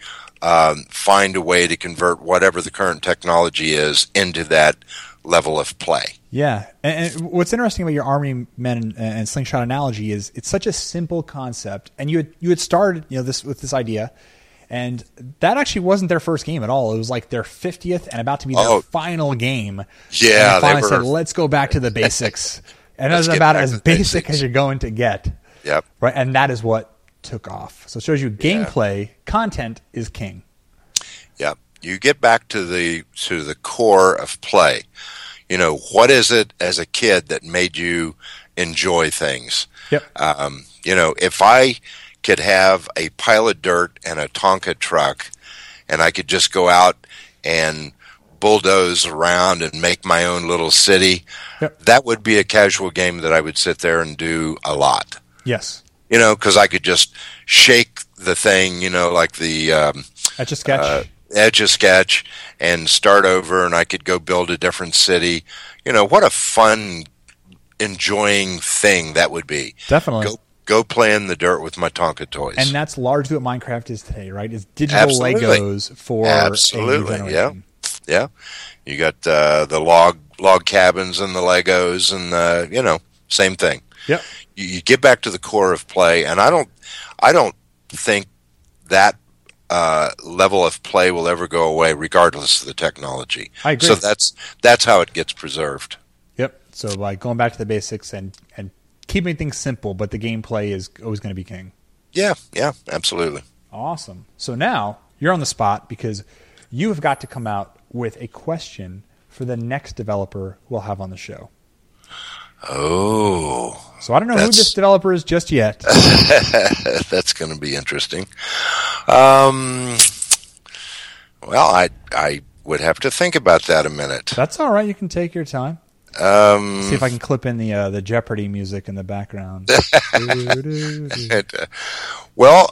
find a way to convert whatever the current technology is into that level of play.
Yeah, and what's interesting about your army men and slingshot analogy is it's such a simple concept, and you had started with this idea, and that actually wasn't their first game at all. It was like their 50th and about to be their final game.
Yeah,
and they finally said, "Let's go back to the basics," and that's about as basic as you're going to get.
Yep.
Right, and that is what took off. So it shows you gameplay content is king.
Yep. You get back to the core of play. What is it as a kid that made you enjoy things?
Yep.
If I could have a pile of dirt and a Tonka truck and I could just go out and bulldoze around and make my own little city, that would be a casual game that I would sit there and do a lot.
Yes.
Because I could just shake the thing, like the
Etch-a-Sketch.
Etch-a-Sketch and start over, and I could go build a different city. What a fun, enjoying thing that would be.
Definitely.
Go play in the dirt with my Tonka toys.
And that's largely what Minecraft is today, right? It's digital Legos for a new generation.
Yeah. You got the log cabins and the Legos and same thing.
Yep.
You get back to the core of play, and I don't think that level of play will ever go away, regardless of the technology.
I agree.
So that's how it gets preserved.
Yep. So by going back to the basics and keeping things simple, but the gameplay is always going to be king.
Yeah, absolutely.
Awesome. So now you're on the spot because you have got to come out with a question for the next developer we'll have on the show.
Oh.
So I don't know who this developer is just yet.
That's going to be interesting. Well, I would have to think about that a minute.
That's all right. You can take your time. See if I can clip in the Jeopardy music in the background.
Well,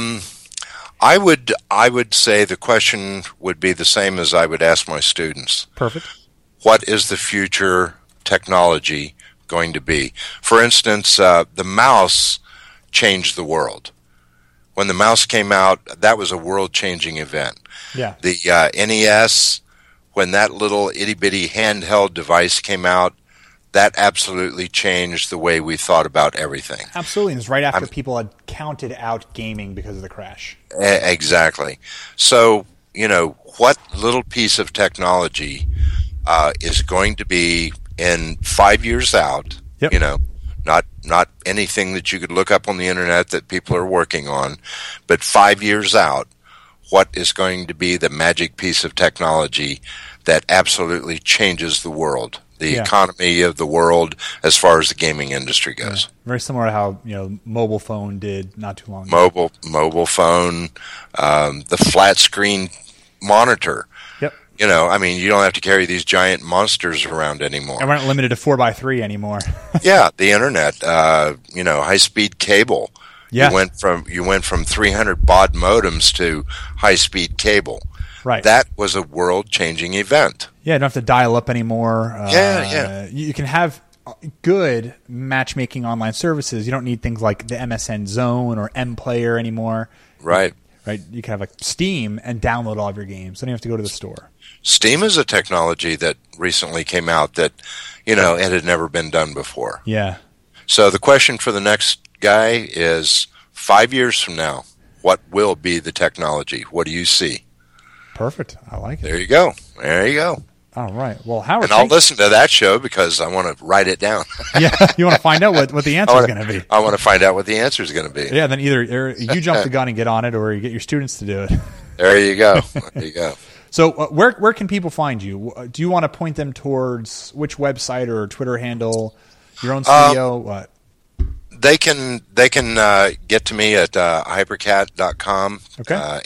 I would say the question would be the same as I would ask my students.
Perfect.
What is the future technology going to be? For instance, the mouse changed the world. When the mouse came out, that was a world-changing event.
Yeah.
The NES, when that little itty-bitty handheld device came out, that absolutely changed the way we thought about everything.
Absolutely. It was right after people had counted out gaming because of the crash.
Exactly. So, what little piece of technology is going to be in 5 years out,
yep.
Not anything that you could look up on the internet that people are working on, but 5 years out, what is going to be the magic piece of technology that absolutely changes the world, the economy of the world as far as the gaming industry goes.
Yeah. Very similar to how mobile phone did not too long ago.
Mobile phone, the flat screen monitor.
Yep.
You don't have to carry these giant monsters around anymore.
And we're not limited to 4x3 anymore.
Yeah, the internet, high-speed cable.
Yeah.
You went from 300 baud modems to high-speed cable.
Right.
That was a world-changing event.
Yeah, you don't have to dial up anymore.
Yeah.
You can have good matchmaking online services. You don't need things like the MSN Zone or MPlayer anymore.
Right.
Right. You can have like Steam and download all of your games. Don't even have to go to the store.
Steam is a technology that recently came out that, it had never been done before.
Yeah.
So the question for the next guy is 5 years from now, what will be the technology? What do you see?
Perfect. I like it.
There you go.
All right. Well, Howard,
and I'll listen to that show because I want to write it down.
Yeah, you want to find out what the answer is going to be.
I want to find out what the answer is going to be.
Yeah, then either you jump the gun and get on it, or you get your students to do it.
There you go.
So where can people find you? Do you want to point them towards which website or Twitter handle, your own studio? What?
They can get to me at hypercat.com.
Okay.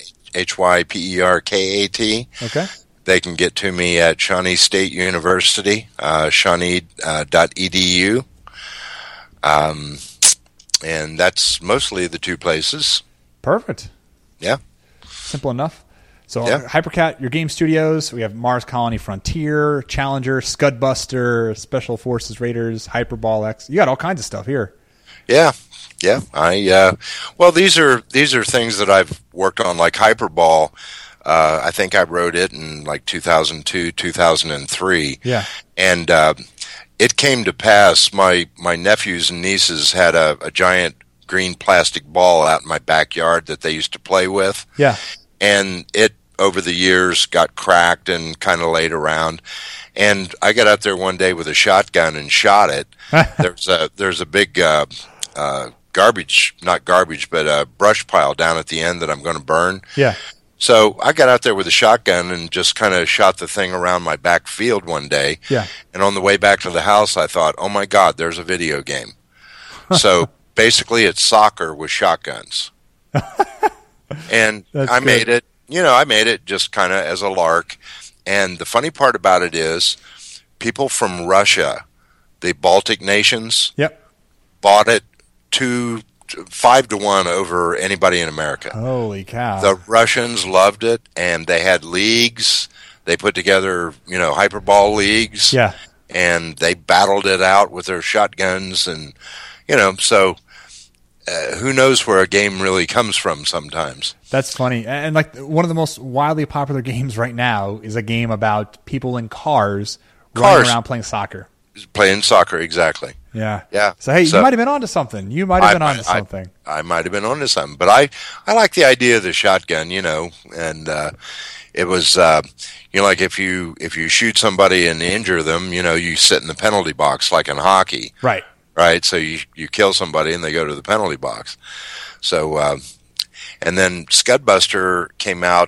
HYPERKAT.
Okay.
They can get to me at Shawnee State University, shawnee.edu. And that's mostly the two places.
Perfect.
Yeah.
Simple enough. So Hypercat, your game studios, we have Mars Colony Frontier, Challenger, Scudbuster, Special Forces Raiders, Hyperball X. You got all kinds of stuff here.
Yeah. Well, these are things that I've worked on, like Hyperball. I think I wrote it in like 2002, 2003.
Yeah.
And it came to pass. My nephews and nieces had a giant green plastic ball out in my backyard that they used to play with.
Yeah. And
it, over the years, got cracked and kind of laid around. And I got out there one day with a shotgun and shot it. There's a big brush pile down at the end that I'm going to burn.
Yeah.
So I got out there with a shotgun and just kind of shot the thing around my back field one day.
Yeah. And
on the way back to the house, I thought, oh my God, there's a video game. So basically it's soccer with shotguns. And I made it just kind of as a lark. And the funny part about it is people from Russia, the Baltic nations, bought it 5-1 over anybody in America.
Holy cow.
The Russians loved it, and they had leagues. They put together, hyperball leagues.
Yeah.
And they battled it out with their shotguns. And, so who knows where a game really comes from sometimes.
That's funny. And like one of the most wildly popular games right now is a game about people in cars running around playing soccer.
Playing soccer, exactly.
Yeah.
Yeah.
So, hey, you might have been onto something. I might have been onto something. But I like the idea of the shotgun, and it was, like if you shoot somebody and injure them, you sit in the penalty box like in hockey. Right.
Right. So you kill somebody and they go to the penalty box. So, and then Scudbuster came out,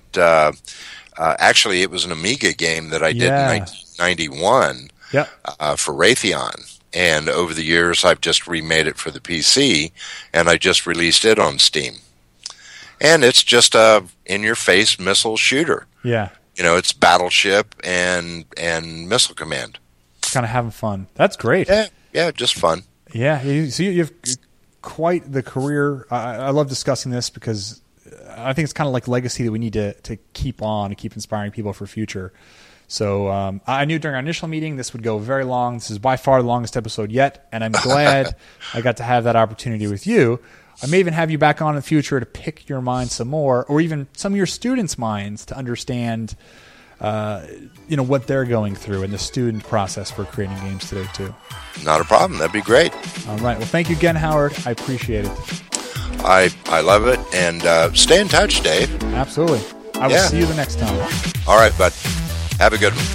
actually it was an Amiga game that I did in 1991.
Yep.
For Raytheon. And over the years, I've just remade it for the PC, and I just released it on Steam. And it's just a in-your-face missile shooter.
Yeah.
It's Battleship and Missile Command.
Kind of having fun. That's great.
Yeah, just fun.
Yeah, you have quite the career. I love discussing this because I think it's kind of like legacy that we need to keep on and keep inspiring people for future. So I knew during our initial meeting this would go very long. This is by far the longest episode yet, and I'm glad I got to have that opportunity with you. I may even have you back on in the future to pick your mind some more, or even some of your students' minds to understand what they're going through in the student process for creating games today too.
Not a problem. That'd be great.
All right. Well, thank you again, Howard. I appreciate it.
I love it. And stay in touch, Dave.
Absolutely. I will see you the next time.
All right, bud. Have a good one.